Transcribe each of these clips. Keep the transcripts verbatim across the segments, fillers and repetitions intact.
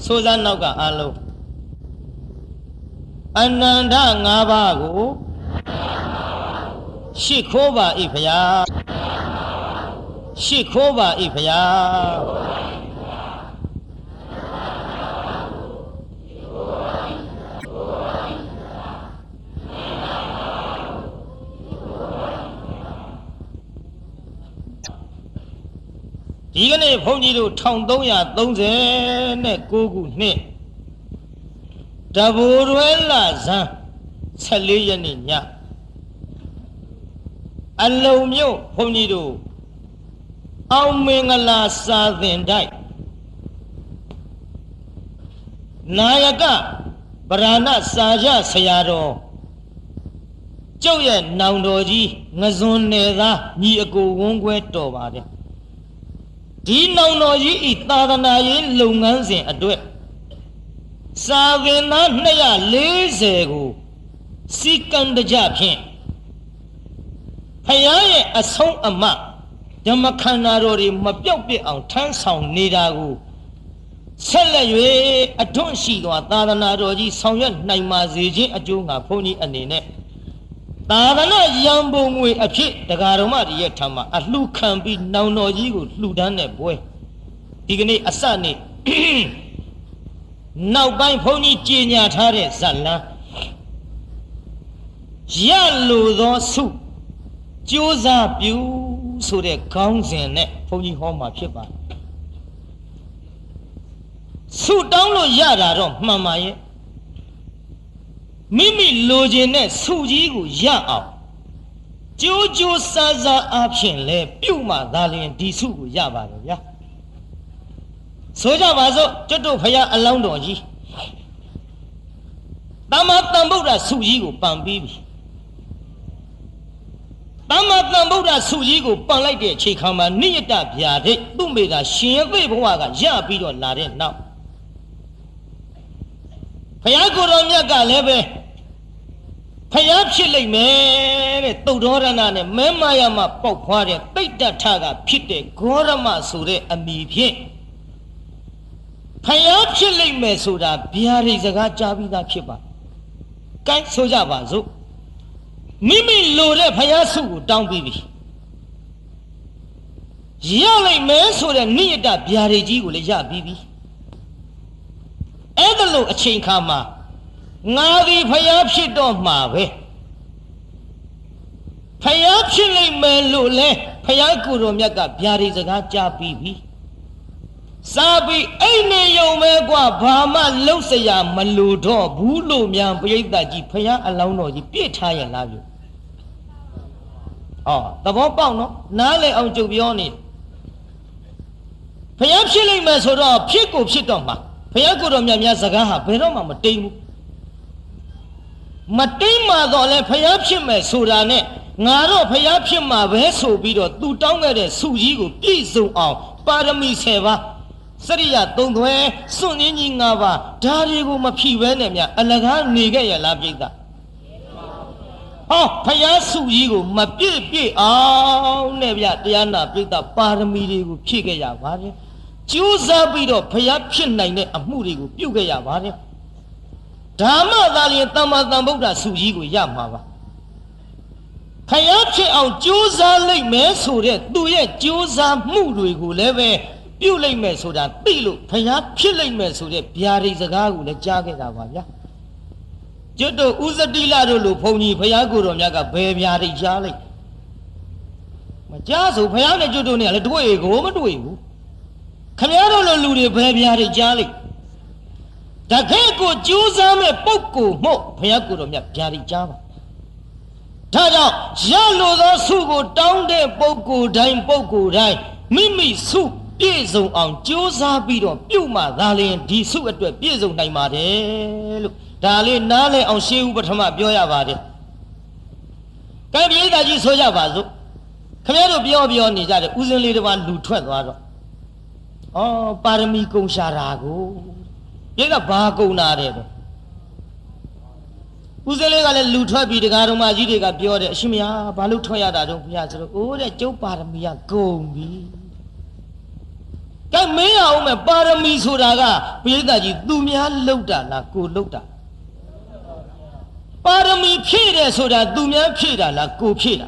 Soza Nauka Alo Ananda Nabago Shikoba Ifaya Shikoba Ifaya Digane Pongido Tondoya Donze Ne Gugu Ne Daburuela Zan Saliyaninya Alomio Pongido Aumingala Southern Dai Nayaka Barana Saja Sayado Joya Naudoji Nazun Neda Niago Wongwe Tobade Di Naudoji Itadana Yin Lungansin Adwe Savina Naya Lezego Sikand the Japan Hayaye a song ama Yamakanarori Mabiopi on ten sound Nidagu Selay a don't see what Tadana Roji Sound Naimazi a Junga Pony and Nene Tadana Yambo we a pit the Garomari Yetama a Lu can be now no you Ludane boy Digni Asani Now by Pony Genia Tare Zala Yellow soup Josa Bew so the counts in net Pony Homa Chipa So download Yada Mama ye Mimi Lojine Suji Ya Jojo Saza Option Le Puma Dalian Disu Yaba ya Soja Vazo Joto Paya Alondoji Tama Tamboda Suji Pambi Tama Tamboda Suji Panlike Chikama Nita Piade Dumeda Shin Waga Yabido Lare now Payagoromiaga Lebe Payapchili me Todorana Memayama Pokware Beta Taga Pite Gorama Sure Amibie Payapchili me Suda Biari Zaga Jabida Kiba Kai Soja Bazo Mimi Lore Payasu down baby Yali me Suda Nida Biari Jigulia Bibi Edalo a chain kama Navi Payapshi don't mave Payapshi Melule Payakuro Miaka Biari Zagaja Bibi Sabi Aine Yomegua Bama Losaya Maludo Bulu Miam Payda Jipaya Alano Jipita love you. Oh, the Bombano Nale on Jubioni Payapshi Mesoda Pico Chitoma Payaguro Miazagaha, Peroma Matim Matima Dole Payapshime Surane, Naro Payapshima Veso Bido, two tongue Sujigo, Piso on, Parami Seva, Saria Dongwe, Sunin Nava, Darigo Mapi Venemia, Alaga Nigaya Labida. Oh, Payasu Yigo, Mapi, oh, Nevia Diana, Pita, Parami, Chigaya, Varia. Jusa Bido, Payapshin Nine, a Murigo, Pugaya Varia. Dama Dali Tama Tamboda Sujigo Yamava. Payapshi out Jusa Lake Mesure, do ye Jusa Murigo Leve, you lake Mesuda, Pilu, Payapshi Lake Mesure, Piari Zagagu, the Jacket Avaya. Jodo Uza Dilado Pony, Payaguro Yaga, Baby Jolly. Majazo Payana Judonia, let way go over to you. Camaro Ludi Baby Jolly. Takeko Juzame Poku Mo Payakuro Yari Java. Tada, Jalo the Sugo down there Poku Dime Poku Dime, Mimi Su, Pizo on Jusa Bido, Puma, Dali and Disu at the Pizo Naimade. Dali Nale on Shiu Batama Bioya Vade. Kabi Daji Soja Vazo. Camaro Bio Bioni, that Uzuli the one who twelve. Oh, Paramico Sharago. Get a barco nade. Uzelega Lutra be the Garoma Jiga Biode, Shimia, Balutoya, don't piazzo, oh, that Joe Paramia go me. ကဲမင်းရအောင်မဲ့ပါရမီဆိုတာကပိဋကကြီးသူများလှုပ်တာလားကိုလှုပ်တာပါရမီဖြည့်တယ်ဆိုတာသူများဖြည့်တာလားကိုဖြည့်တာ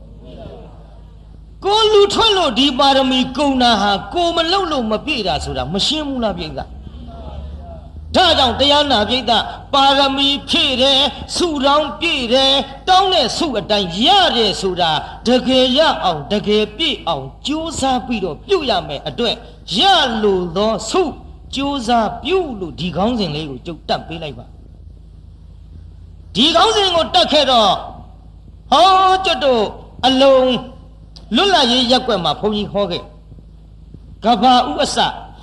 ကိုလူထွက်လို့ဒီပါရမီကုန်တာဟာကိုမလှုပ်လို့မပြည့်တာဆိုတာမရှင်းဘူးလားပိဋကဒါကြောင့်တရားနာပိဋကပါရမီဖြည့်တယ်စုတောင်းပြည့်တယ်တောင်းတဲ့စုအတိုင်းရတယ်ဆိုတာတကယ်ရအောင်တကယ်ပြည့်အောင်ကြိုးစားပြီးတော့ပြုရမယ်အတွက်ရလို့သောစုကြိုးစားပြုလို့ဒီကောင်းစဉ်လေးကိုကြုတ်တက်ပေးလိုက်ပါဒီကောင်းစဉ်ကိုတက်ခဲ့တော့ဟောကျွတ်တို့အလုံးလွတ်လပ်ရေးရက်ွက်မှာဘုန်းကြီးဟောခဲ့ကဘာဥအစ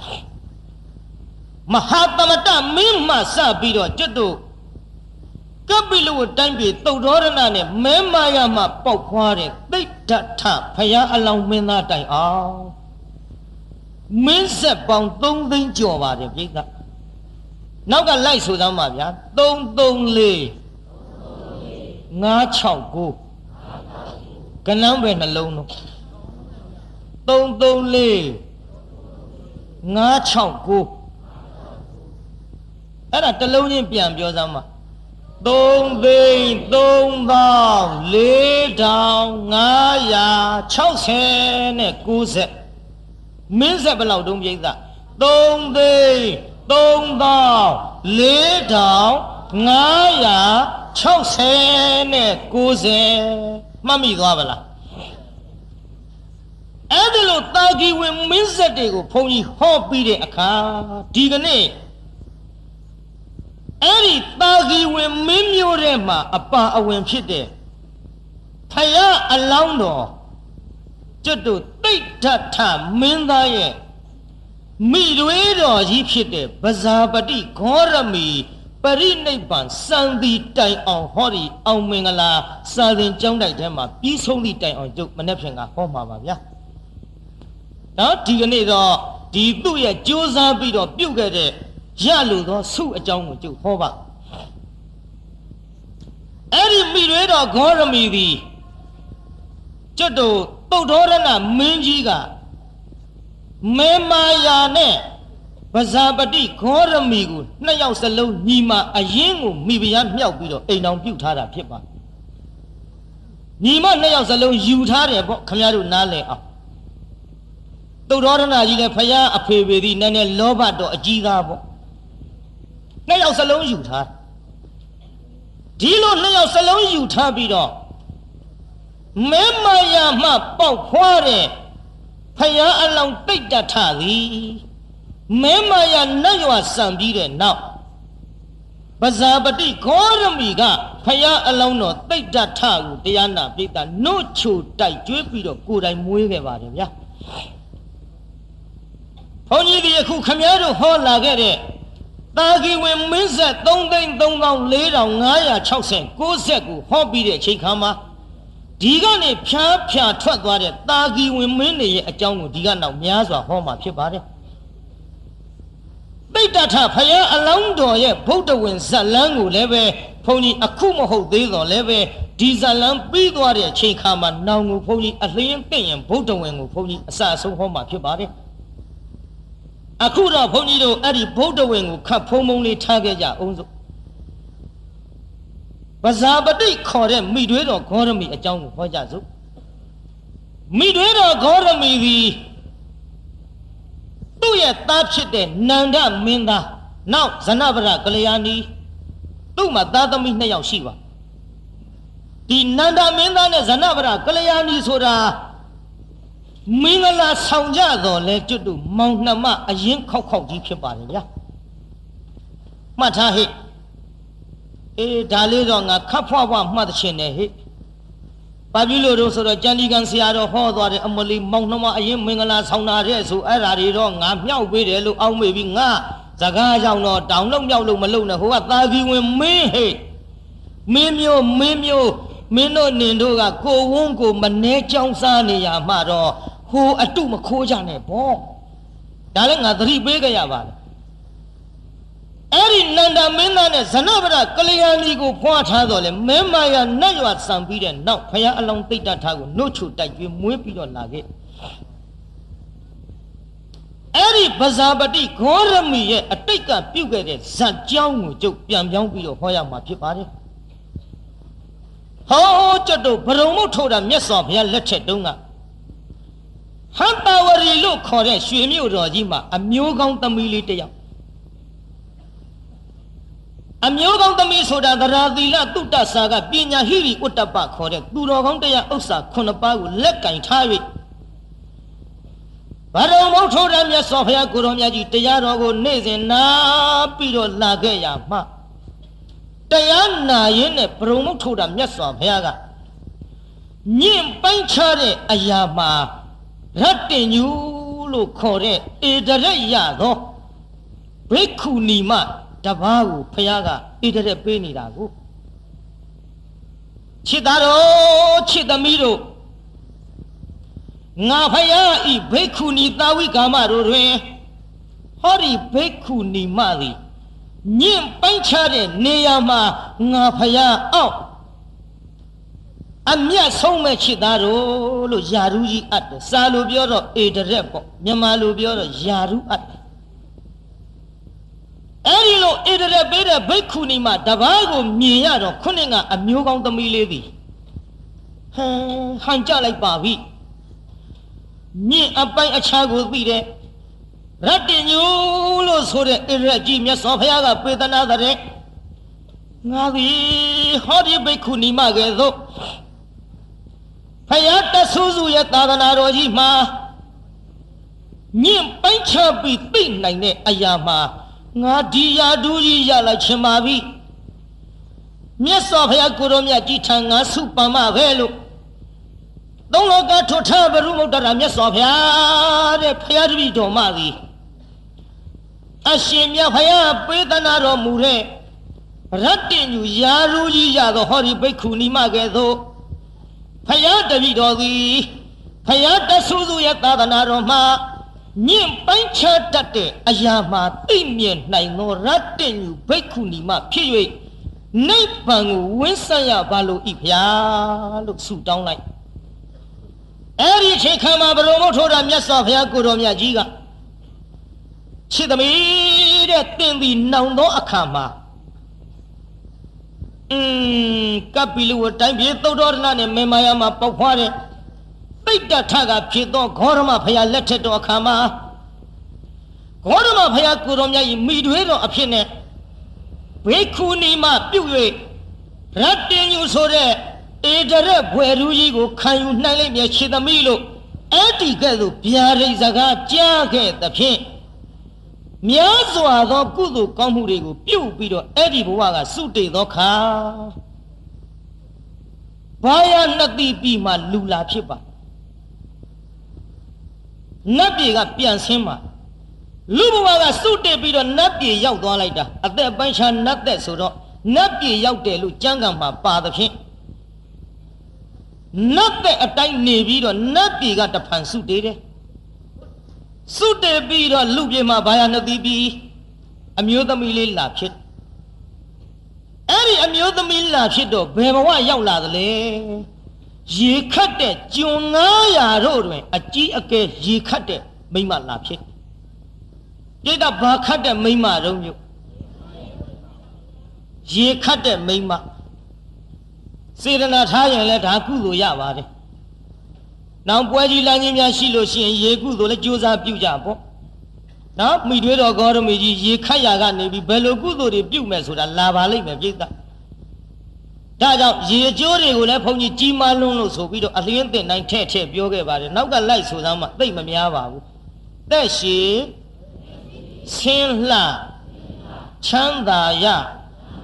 မဟာသမတမင်းမှစပြီးတော့ကျွတ်တို့ကပိလဝတိုင်းပြည်သုတ်တော်ရဏနဲ့မဲမာယာမှာပေါက်ခွားတဲ့သိဒ္ဓထဖယားအလောင်းမင်းသားတိုင်အောင်မင်းဆက်ပေါင်းသုံးသိန်းကျော်ပါတယ်ပြိဿနောက်ကလိုက်ဆိုသမ်းပါဗျာသုံးသုံးလေးငါးခြောက်ကိုကနန်းပဲနှလုံးတော့သုံးသုံးလေးငါးခြောက်ကိုအဲ့ဒါတစ်လုံးချင်းပြန်ပြောစမ်းပါသုံးသိန်းသုံးသောင်းလေးထောင်ငါးရာခြောက်ဆယ်နဲ့ကိုးဆက်မင်းဆက်ဘယ်လောက်တုံးပြိဿသုံးသိန်းသုံးသောင်းလေးထောင်ငါးရာခြောက်ဆယ်နဲ့ကိုးဆယ်မှတ်မိသွားပါလားအဲ့ဒီလိုတာဂီဝင်မင်းဆက်တွေကိုဘုန်းကြီးဟောပြီးတဲ့အခါဒီကနေ့အဲ့ဒီတာဂီဝင်မင်းမျိုးထဲမှာအပါအဝင်ဖြစ်တဲ့ဖယားအလောင်းတော်ကျွတ်တို့သိဒ္ဓထမင်းသားရဲ့မိတွေတော်ကြီးဖြစ်တဲ့ပဇာပတိဂေါရမီပရိနိဗ္ဗာန်စံဒီတိုင်အောင်ဟောဒီအောင်မင်္ဂလာစာသင်ကျောင်းတိုက်ထဲမှာပြီးဆုံးသည့်တိုင်အောင်ကျုပ်မနေ့ဖြင့်ကဟောမှာပါဗျာနော်ဒီကနေ့တော့ဒီသူ့ရဲ့ကြိုးစားပြီးတော့ပြုတ်ခဲ့တဲ့ရလို့သောစုအကြောင်းကိုကျုပ်ဟောပါအဲ့ဒီမိတွေတော်ဂေါရမီသည်ကျွတ်တို့သုတ်တော်ရဏမင်းကြီးကမဲမာယာနဲ့ပဇာပတိဂေါရမီကိုနှစ်ယောက်စလုံးညီမအရင်ကိုမိဖုရားမြောက်ပြီးတော့အိမ်တော်ပြုတ်ထားတာဖြစ်ပါညီမနှစ်ယောက်စလုံးယူထားတယ်ပေါ့ခင်ဗျားတို့နားလည်အောင်သုတ်တော်ရဏကြီးလည်းဖယားအဖေပေသည်နည်းနည်းလောဘတော့အကြီးသားပေါ့နှစ်ယောက်စလုံးယူထားဒီလိုနှစ်ယောက်စလုံးယူထားပြီးတော့မဲမာယာမှပေါက်ခွားတဲ့ဖယားအလောင်းတိတ်တထသည်မဲမာယာနတ်ရွာစံပြီးတဲ့နောက်ပဇာပတိဂေါရမီကဖယားအလောင်းတော်တိတ်တထကိုတရားနာပိဋကနှုတ်ချိုတိုက်ကျွေးပြီးတော့ကိုယ်တိုင်မွေးခဲ့ပါတယ်ဗျာဘုန်းကြီးဒီအခုခမည်းတော်ဟောလာခဲ့တဲ့တာဂီဝင်မင်းဆက်သုံးသိန်းသုံးသောင်းလေးထောင်ငါးရာခြောက်ဆယ်ကိုးဆက်ကိုဟောပြီးတဲ့အချိန်ခါမှာဒီကနေဖြားဖြားထွက်သွားတဲ့တာဂီဝင်မင်းတွေရဲ့အကြောင်းကိုဒီကနောက်များစွာဟောမှာဖြစ်ပါတယ်တိတ်တထဖယားအလောင်းတော်ရဲ့ဗုဒ္ဓဝင်ဇတ်လန်းကိုလည်းပဲဘုန်းကြီးအခုမဟုတ်သေးတော့လည်းပဲဒီဇတ်လန်းပြီးသွားတဲ့အချိန်ခါမှာနောင်ကိုဘုန်းကြီးအလင်းသိရင်ဗုဒ္ဓဝင်ကိုဘုန်းကြီးအစအဆုံးဟောမှာဖြစ်ပါတယ်အခုတော့ဘုန်းကြီးတို့အဲ့ဒီဗုဒ္ဓဝင်ကိုခတ်ဖုံးဖုံးလေးထားခဲ့ကြအောင်စို့ပဇာပတိခေါ်တဲ့မိတွေတော်ဂေါရမီအကြောင်းကိုဟောကြစို့မိတွေတော်ဂေါရမီသည်သူ့ရဲ့သားဖြစ်တဲ့နန္ဒမင်းသားနောက်ဇနဗရကလျာဏီသူ့မှာသားသမီးနှစ်ယောက်ရှိပါဒီနန္ဒမင်းသားနဲ့ဇနဗရကလျာဏီဆိုတာမင်္ဂလာဆောင်ကြတော့လဲကျွတ်တူမောင်နှမအရင်ခောက်ခောက်ကြီးဖြစ်ပါတယ်ဗျာမှတ်ထားဟိအေးဒါလေးတော့ငါခပ်ဖွားဖွားမှတ်ချင်တယ်ဟိဘာဖြစ်လို့တော့ဆိုတော့ကျန်ဒီကန်ဆရာတော်ဟောသွားတယ်အမလီမောင်နှမအရင်မင်္ဂလာဆောင်တာတဲ့ဆိုအဲ့ဓာတွေတော့ငါမြောက်ပေးတယ်လို့အောက်မေ့ပြီးငါစကားကြောင့်တော့တောင်လုံးမြောက်လို့မလုံနဲ့ဟိုကသာသီဝင်မင်းဟိမင်းမျိုးမင်းမျိုးမင်းတို့နင်တို့ကကိုဝန်းကိုမနှဲကြောင်းစားနေရမှတော့ဟိုအတုမခိုးကြနဲ့ပေါ့ဒါလည်းငါသတိပေးကြရပါတယ်အဲ့ဒီနန္ဒမင်းသားနဲ့ဇနဗရကလျာဏီကိုဖွားထားတော့လေမဲမာယာနတ်ရွာစံပြီးတဲ့နောက်ဖယားအလောင်းတိတ်တထားကိုနှုတ်ချိုတိုက်ကျွေးမွေးပြီးတော့လာခဲ့ Eri Bazabati Gorami a take up you get it, San Jiang, Joke Piam Yang Bill Hoya Mapipari. How Jado Baromo told him yes of ya let it dunga. Hampawari look correct, Shimiu Rojima, a Mugang the military. A Mugang the Misoda, the Radila Tuta Saga, Pinya Hiri, Utapa correct, Durogontea Osa, Konapagu, Leka in Tari. Baromo told him yes of ya Guromia, Tayaro, Nezena, Piro Lagaya, Ma. Diana in a promo told him yes of Yaga. Nim Panchare Ayama. Ratin you look correct, Idare Yado. Beku Nima, Dabagu, Payaga, Idare Penny Dagu. Chidaro, Chidamiro. Nafaya i Beku ni Dawi Gamaro. Hori Beku ni Madi. Nim Panchare, Neama, Nafaya out. Amia so much Daro, Yaruji at the Salubioro, a repo, Yamalubioro, Yaru at Erilo, Edere Beda, Bekunima, Davago, Miano, Kuninga, a Mugon the Milady. Hanja like Bavi. Ni a by a child will be there. Ratin you lose for the irregimius of Yaga with another day. Navi, how do you Bekunima though? Payata Suzu Yatana Rojima Nim Pancha be thin like Ayama Nadia Duji Yala Chemavi Miss of Yakuromia Gitanga Supama Velo Don't look at to tell the room of the Ramis of Ya Piari Domali Ashimia Paya Pedanaro Mure Ratin you Yaruji Yado Hori Bekuni Magedo Paya Davidovi, Payata Suzu Yatana Roma, Nim Pancha Tate, Ayama, Indian, Naino, Ratin, Bekunima, Piwe, Napang, Winsaya, Balu Ipia, look so down like Eri Chekama Baromoto, Yas of Yakuromia Giga. Chidami, that thing be now no Akama. Hmm, Kapilu time ye to Dornan and Memayama Paware. Take the Taga Pito, Gorma Paya let it to Akama. Gorma Paya Kuromia midway of Pine. Bekunima, Pue. Ratin you so there. Edere, where you go, can you name your Chidamilo? Eti Gadu, Piare Zaga, Jake, the Pin. Miazo do Kudu Kamurigo, Pew Pido, Eddie Buaga, Sute Doka Baya Nati Pima Lula Chipa Napi got Piansima Lubuaga Sute Pido, Napi Yaudolaita, at the bunch of not that so, Napi Yaude Lucangama, Father King. Not that a time Navy or Napi got the Pansute. Sute be the Lubima Bayana Bibi, a Mudamili Lapchit. Any Amudamil Lapchit, Bevawa Yaulade. Ye cut it, Junaya roadway, a G a case, ye cut it, Mima Lapchit. Did a bar cut a Mima, don't you? Ye cut it, Mima. Say the not high and let Haku Yavare. Now, Boy Langina Shilo, she and Yegu, the Josa Pujapo. Now, me do it or go to me, ye Kayaga, maybe Bello Gudo, the Pumas with a lava lake. That out, ye Jori will have only Jima Luno, so we do a little bit nine ten yoga about it. Now, got lights with them, they may have. That she Sin La Chanda Ya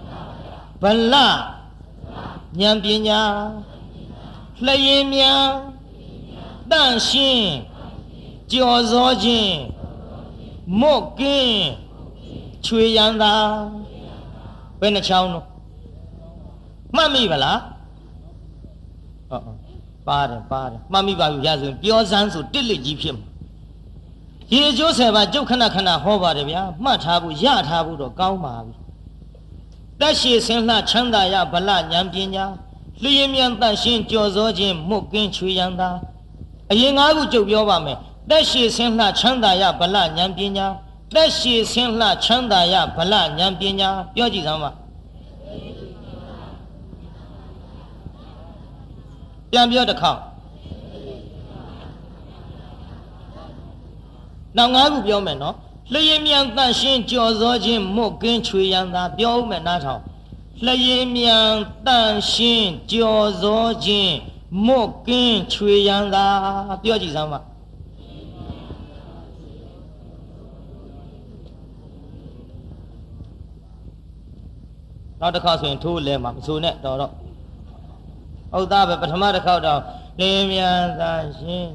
Bala Nyampinya Playemia. 但心叫做金，莫跟吹阳的，被那抢了，妈咪不啦？哦哦，八的八的，妈咪把有些人表三数得了一片，也就是吧，就看那看那好吧的呀，马差不亚差不多高嘛。但是现在强大呀，不拉两边呀，里面担心叫做金莫跟吹阳的。 အရင်ငါးခုကြုတ်ပြောပါမယ်သက်ရှိဆင်းလှချမ်းသာရဗလဉာဏ်ပညာသက်ရှိဆင်းလှချမ်းသာရဗလဉာဏ်ပညာပြောကြည့်စမ်းပါပြန်ပြောတစ်ခေါက်နောက်ငါးခုပြောမယ်နော်လျင်မြန်တန့်ရှင်းကြော်စောခြင်းမွတ်ကင်းချွေရန်သာပြောဦးမယ်နားထောင်လျင်မြန်တန့်ရှင်းကြော်စောခြင်းမွတ်ကင်းချွေရန်သာပြောကြည့်စမ်းပါနောက်တစ်ခါဆိုရင်ထိုးလဲမှာမဆိုနဲ့တော်တော့ဟုတ်သားပဲပထမတစ်ခေါက်တော့လင်းမြန်သာရှင်း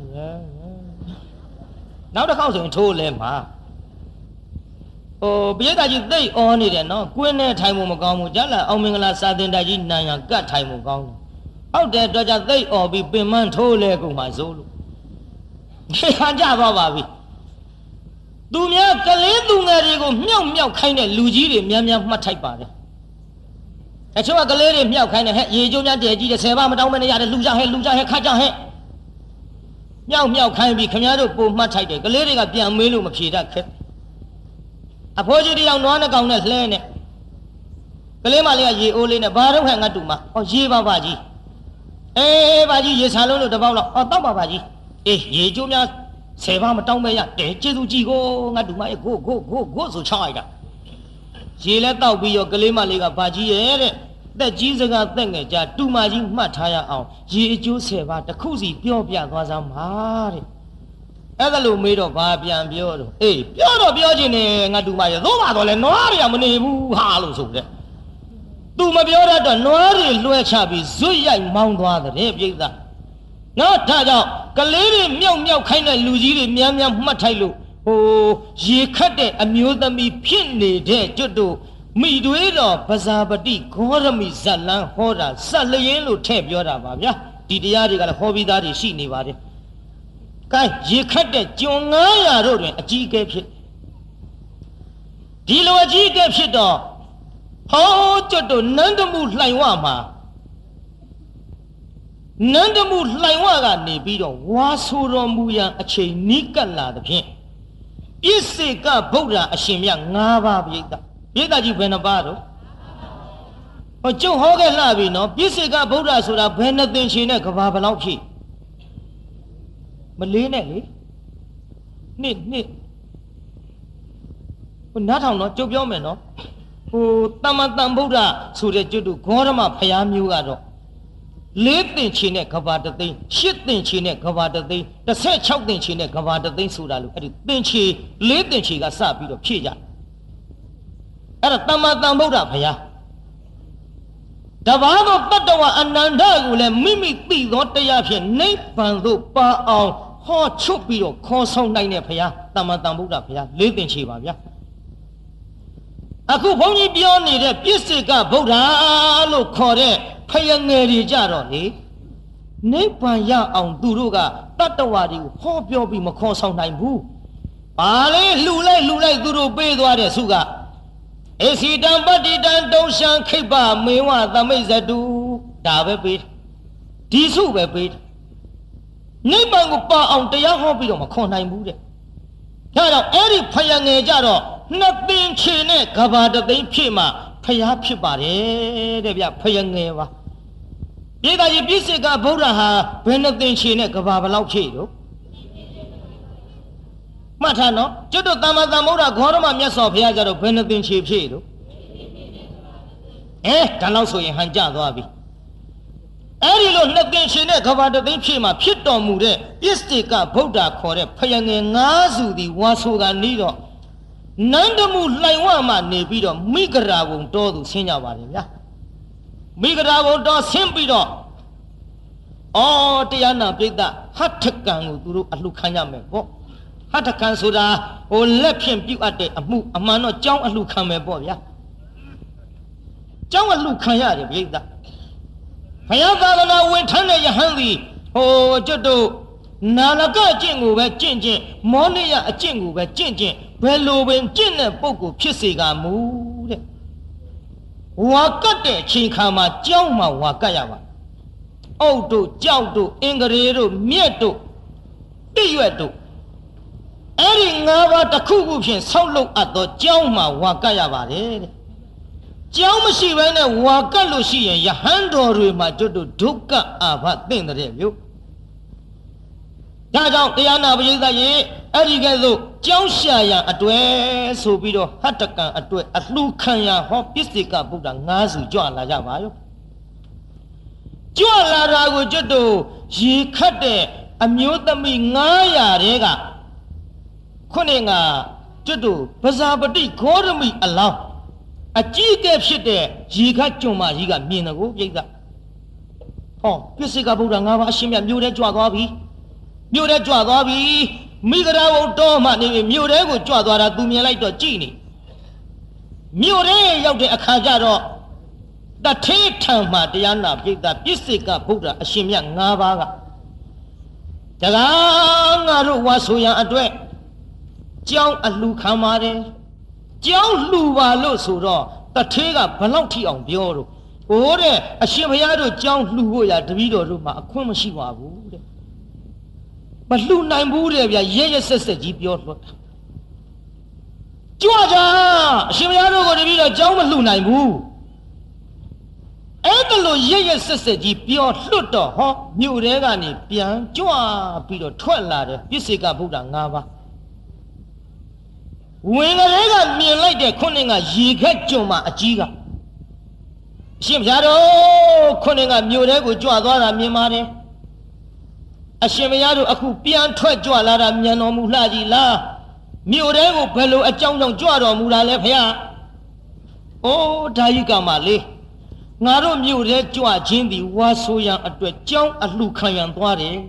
နောက်တစ်ခေါက်ဆိုရင်ထိုးလဲမှာဟိုပိဋကကြီးသိတ်အောနေတယ်နော်ကွင်းနဲ့ထိုင်မှုမကောင်းဘူးကြလားအောင်မင်္ဂလာစာတင်တိုက်ကြီးနံရကတ်ထိုင်မှုကောင်းတယ်ဟုတ်တယ်တော့ကြသိတ်အောပြီးပင်မထိုးလဲကုန်မှာစိုးလို့ဒီခံကြသွားပါပြီသူများကလေးသူငယ်တွေကိုမြောက်မြောက်ခိုင်းတဲ့လူကြီးတွေများများမှတ်ထိုက်ပါတယ်အချို့ကလေးတွေမြောက်ခိုင်းတယ်ဟဲ့ရေကျိုးများတည်ကြီးတယ်ဆယ်ပါမတောင်းမနဲ့ရတယ်လူကြဟဲ့လူကြဟဲ့ခါကြဟဲ့မြောက်မြောက်ခိုင်းပြီးခင်ဗျားတို့ပုံမှတ်ထိုက်တယ်ကလေးတွေကပြန်မေးလို့မဖြေတတ်ခဲ့အဖိုးကြီးတယောက်နွားနှကောင်နဲ့လှဲနဲ့ကလေးမလေးကရေအိုးလေးနဲ့ဘာတော့ဟဲ့ငါတူမဟောရေပါပါကြီးအေးပါကြီးရေစာလုံးလို့တပေါက်တော့ဟောတောက်ပါပါကြီးအေးရေကျိုးများဆယ်ပါမတောင်းပဲရတဲကျေစုကြည့်ကိုငါတူမရဲ့ကိုကိုကိုကိုဆိုချောင်းလိုက်တာရေလဲတောက်ပြီးရောကလေးမလေးကဘာကြီးရဲ့တဲ့သက်ကြီးစကားသက်ငယ်ကြတူမကြီးမှတ်ထားရအောင်ရေအကျိုးဆယ်ပါတစ်ခုစီပြောပြသွားစမ်းပါတဲ့အဲ့ဒါလို့မေးတော့ဘာပြန်ပြောတော့အေးပြောတော့ပြောခြင်းနဲ့ငါတူမရဲ့သို့ပါတော့လဲနွားတွေကမနေဘူးဟာလို့ဆိုတဲ့သူမပြောတတ်တော့နွားတွေလွှဲချပြီးဇွတ်ရိုက်မောင်းသွားတဲ့ပြိဿနော်ဒါကြောင့်ကလေးတွေမြောက်မြောက်ခိုင်းတဲ့လူကြီးတွေများများမှတ်ထိုက်လို့ဟိုရေခတ်တဲ့အမျိုးသမီးဖြစ်နေတဲ့ကျွတ်တို့မိတွေးတော်ပဇာပတိဂေါရမိဇလန်းဟောတာဇက်လျင်းလို့ထည့်ပြောတာပါဗျာဒီတရားတွေကလည်းဟောပြီးသားတွေရှိနေပါတယ်ကဲရေခတ်တဲ့ကျွန်ငါးရာတို့တွင်အကြီးအကဲဖြစ်ဒီလိုအကြီးအကဲဖြစ်တော့ဟောကျွတ်တို့နန္ဒမှုလှိုင်ဝမှာနန္ဒမှုလှိုင်ဝကနေပြီးတော့ဝါဆိုတော်မူရန်အချိန်နီးကပ်လာသဖြင့်ပြစ္ဆေကဗုဒ္ဓအရှင်မြတ်၅ပါးပြိဿပြိဿကြီးဘယ်နှပါတော့ဟောကျုပ်ဟောခဲ့လှပြီနော်ပြစ္ဆေကဗုဒ္ဓဆိုတာဘယ်နှသင်္ချေနဲ့ကဘာဘလောက်ဖြစ်မလေးနဲ့လေနှစ်နှစ်ဟိုနားထောင်တော့ကျုပ်ပြောမယ်နော်ဟိုတမ္မတန်ဗုဒ္ဓဆိုတဲ့ကျွတ်တို့ဂေါရမဖရာမျိုးကတော့လေးသင်္ချေနဲ့ကဘာတသိန်းရှစ်သင်္ချေနဲ့ကဘာတသိန်းတစ်ဆက်၆သင်္ချေနဲ့ကဘာတသိန်းဆိုတာလို့အဲ့ဒီသင်္ချေလေးသင်္ချေကစပြီးတော့ဖြည့်ကြအဲ့ဒါတမ္မတန်ဗုဒ္ဓဖရာတဘာသောတတ္တဝအနန္တကိုလည်းမိမိသိသောတရားဖြင့်နိဗ္ဗာန်သို့ပါအောင်ဟောချုပ်ပြီးတော့ခေါ်ဆောင်နိုင်တဲ့ဖရာတမ္မတန်ဗုဒ္ဓဖရာလေးသင်္ချေပါဗျာအခုဘုန်းကြီးပြောနေတဲ့ပြစ္ဆေကဗုဒ္ဓလို့ခေါ်တဲ့ဖယငယ်တွေကြတော့လေနိဗ္ဗာန်ရအောင်သူတို့ကတတ္တဝါတွေကိုဟောပြောပြီးမခေါ်ဆောင်နိုင်ဘူးဘာလဲလှူလိုက်လှူလိုက်သူတို့ပေးသွားတဲ့ဆုကဧစီတံပတ္တိတံတုံရှံခိပ္ပမေဝသမိတ်ဇတုဒါပဲပေးဒီဆုပဲပေးနိဗ္ဗာန်ကိုပါအောင်တရားဟောပြီးတော့မခေါ်နိုင်ဘူးတဲ့ဒါကြောင့်အဲ့ဒီဖယငယ်ကြတော့နှစ်သင်္ချေနဲ့ကဘာတသိန်းဖြစ်မှဖယားဖြစ်ပါတယ်တဲ့ဗျဖယငယ်ပါပြေသာကြီးပြစ္ဆေကဗုဒ္ဓဟာဘယ်နှသင်္ချေနဲ့ကဘာဘလောက်ဖြစ်တော့မှတ်ထားနော်ကျွတ်တို့တမ္မာသမ္ဗုဒ္ဓဂေါရမမြတ်စွာဘုရားကြတော့ဘယ်နှသင်္ချေဖြစ်တော့အဲဒါလောက်ဆိုရင်ဟန်ကြသွားပြီအဲ့ဒီလိုနှစ်သင်္ချေနဲ့ကဘာတသိန်းဖြစ်မှဖြစ်တော်မူတဲ့ပြစ္ဆေကဗုဒ္ဓခေါ်တဲ့ဖယငယ်၅စုသည်ဝါဆိုကနီးတော့နန္ဒမှုလှိုင်ဝမှနေပြီးတော့မိဂရာဘုံတော်သူဆင်းကြပါတယ်ဗျာမိဂရာဘုံတော်ဆင်းပြီးတော့အော်တရားနာပိဋကဟဋ္ဌကံကိုသူတို့အလှခံရမယ်ပေါ့ဟဋ္ဌကံဆိုတာဟိုလက်ဖြင့်ပြုတ်အပ်တဲ့အမှုအမှန်တော့ကြောင်းအလှခံမယ်ပေါ့ဗျာကြောင်းအလှခံရတယ်ပိဋကဘုရားသာသနာဝင်ထမ်းတဲ့ယဟန်သည်ဟိုကျွတ်တို့နာလကအကျင့်ကိုပဲကျင့်ကျင့်မောနိယအကျင့်ကိုပဲကျင့်ကျင့်ဘယ်လိုပင်ကျင့်တဲ့ပုဂ္ဂိုလ်ဖြစ်စေကမူတဲ့ဝါကတ်တဲ့အချိန်ခါမှာကြောင်းမှဝါကတ်ရပါအုတ်တို့ကြောက်တို့အင်္ဂရေတို့မြက်တို့တိရွက်တို့ Eri ngava takugu pin solo at the Jauma Wakayavare. Jauma she went a Wakalushi and Yahando Rima Jodo Duka Avat in the review. Yadam Diana Vizaye, Erigazo, Jaushaya at West Subido, Hataka at Lukanya, Hopistica Buddha Nazu, John Lajavayo. John Larago Jodo, she cut there, a mutami Naya Rega. Kuninga, Jodo, Pazabadi, Gorami allow. A G gave shit there, she got Juma, he got Minago, Yiga. Oh, Pisica Buddha Nava, Shimia, Muda Joagobi. Muda Joagobi, Migara Doma, Muda would Joagara, Dumia like the genie. Muda, Yode Akajaro. The tea time, Diana, give the Pisica Buddha, Shimia Nava. Jaganga was who ya adwe. Jiao a Lucamare. Jiao Luva Losuro, the Tega Paloti on Bioro. Ore, a Shimayado, Jiao Luvoya, Davido Ruma, a Kumashiwa wood. But Luna Bude, ye sister, Jeep your foot. Georgia, Shimayado, Davido, Jiao Luna Boo. Edelo ye sister, Jeep your foot, huh? New Regani, Pian, Joa, Pido, Twelade, Pisica Buddha Nava. When a lega me like the Kuninga, ye get Joma a giga. Shimyado, Kuninga, Murego, Joadora, Mimare. A Shimyado, a Kupian, Twa, Lara, Miano Mulaji la. Murego, Pello, a Jong Joado, Mula left here. Oh, Daiga Mali. Naro Mure, Joa, Jimmy, was so young at the Jong at Lucayan Dware.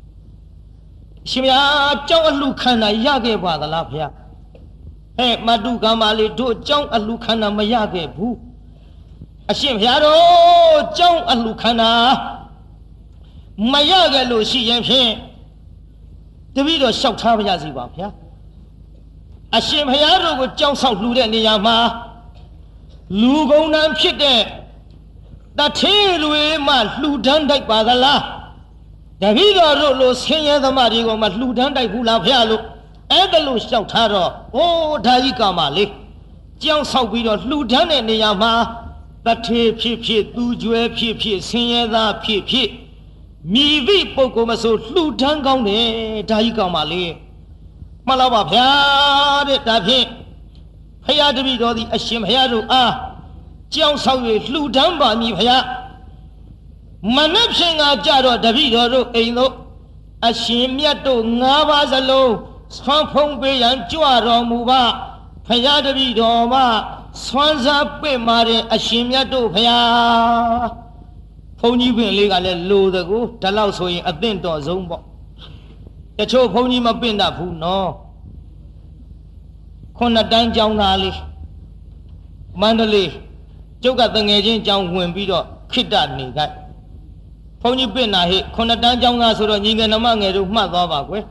Shimya, Jong Lucana, Yage, Wada lap here. Hey, Maduga Mali do Jong a Lucana Mayage boo. A shim Yaro, Jong a Lucana Mayaga Lucy and he. The video shout Taviaziba, yeah. A shim Yaro with Jong South Luda Niyama Lugo Nam Chite. The tail way my Ludan like Badala. The video Los Kenya the Marigo, my Ludan like Hula Pialo. Edelo shout Taro, oh, Daika Mali. Jiang Sao Bido, Lieutenant Yama, the tape, pip, pip, Dujue, pip, pip, Siena, pip, pip. Mi vi Pocomaso, Lieutenant Gone, Daika Mali. Malava Piade, Dapi. Hayadabido, the Ashim Hayadu, ah. Jiang Sao, Lieutenant Bami Haya. Manapsing a Jaro, Davido, Eno. Ashim Yato, Navazalo. Swampong Bay and Juaro Muba, Payadabi Doma, Swanza Pemare, Ashimia do Paya. Pony Bin Legal Low the go, Talauso in a dent or Zombo. The Cho Pony Mabinda Pu no. Kona Dan Jaunali Mandalay, Joga the agent Jang Wimbido, Kidad Nigat. Pony Bina hit, Kona Dan Jauna so Ningen among a mother.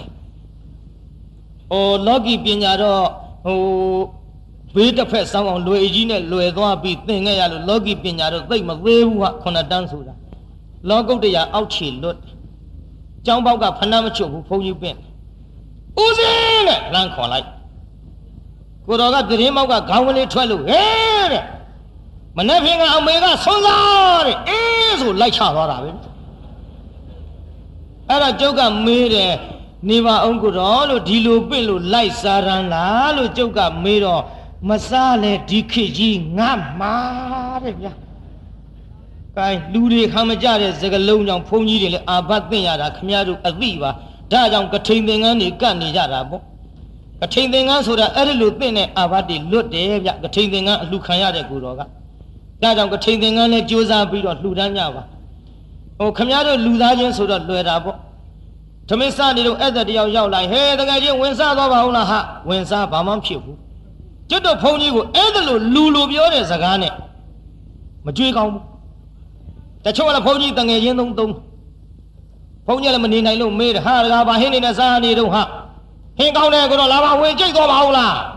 Oh, Logi Pinaro, oh, wait a first song on Luigi, Luedo be thing, Logi Pinaro, they must wear what can a dance with. Logo they are out chill, look. Jump out of Panamacho who pull you pin. Who's in it? Rank on like. Good old the name of a government twelve. Eh? Manaving Omega Solar is like Chava. And a joker made a Niva Unguro, Dilo Billo, Lysaran, Lalo Joga Miro, Masale, D K G, Nama. Kai Ludi Hamajare, Zagalon, Pony, Abatia, Kamiaru, Aviva, Dajam Kating and the Gani Yarabo. Kating answer the Erilu Pene, Abadi, Lute, Kating and Lucayade Guroga. Dajam Kating and the Josa Bido, Ludanyava. O Kamiaru Ludajan, so that Luerabo. To me, son, you either the young like, hey, the guy wins out of our hat, wins up among people. Judo Pony will either Lulu Biore Zagane. Majuigam. The Chola Pony, the Yanon Dom. Pony Manina made hard about him in a Zani do ha. He got there, go to Lava, where Jacob Aula.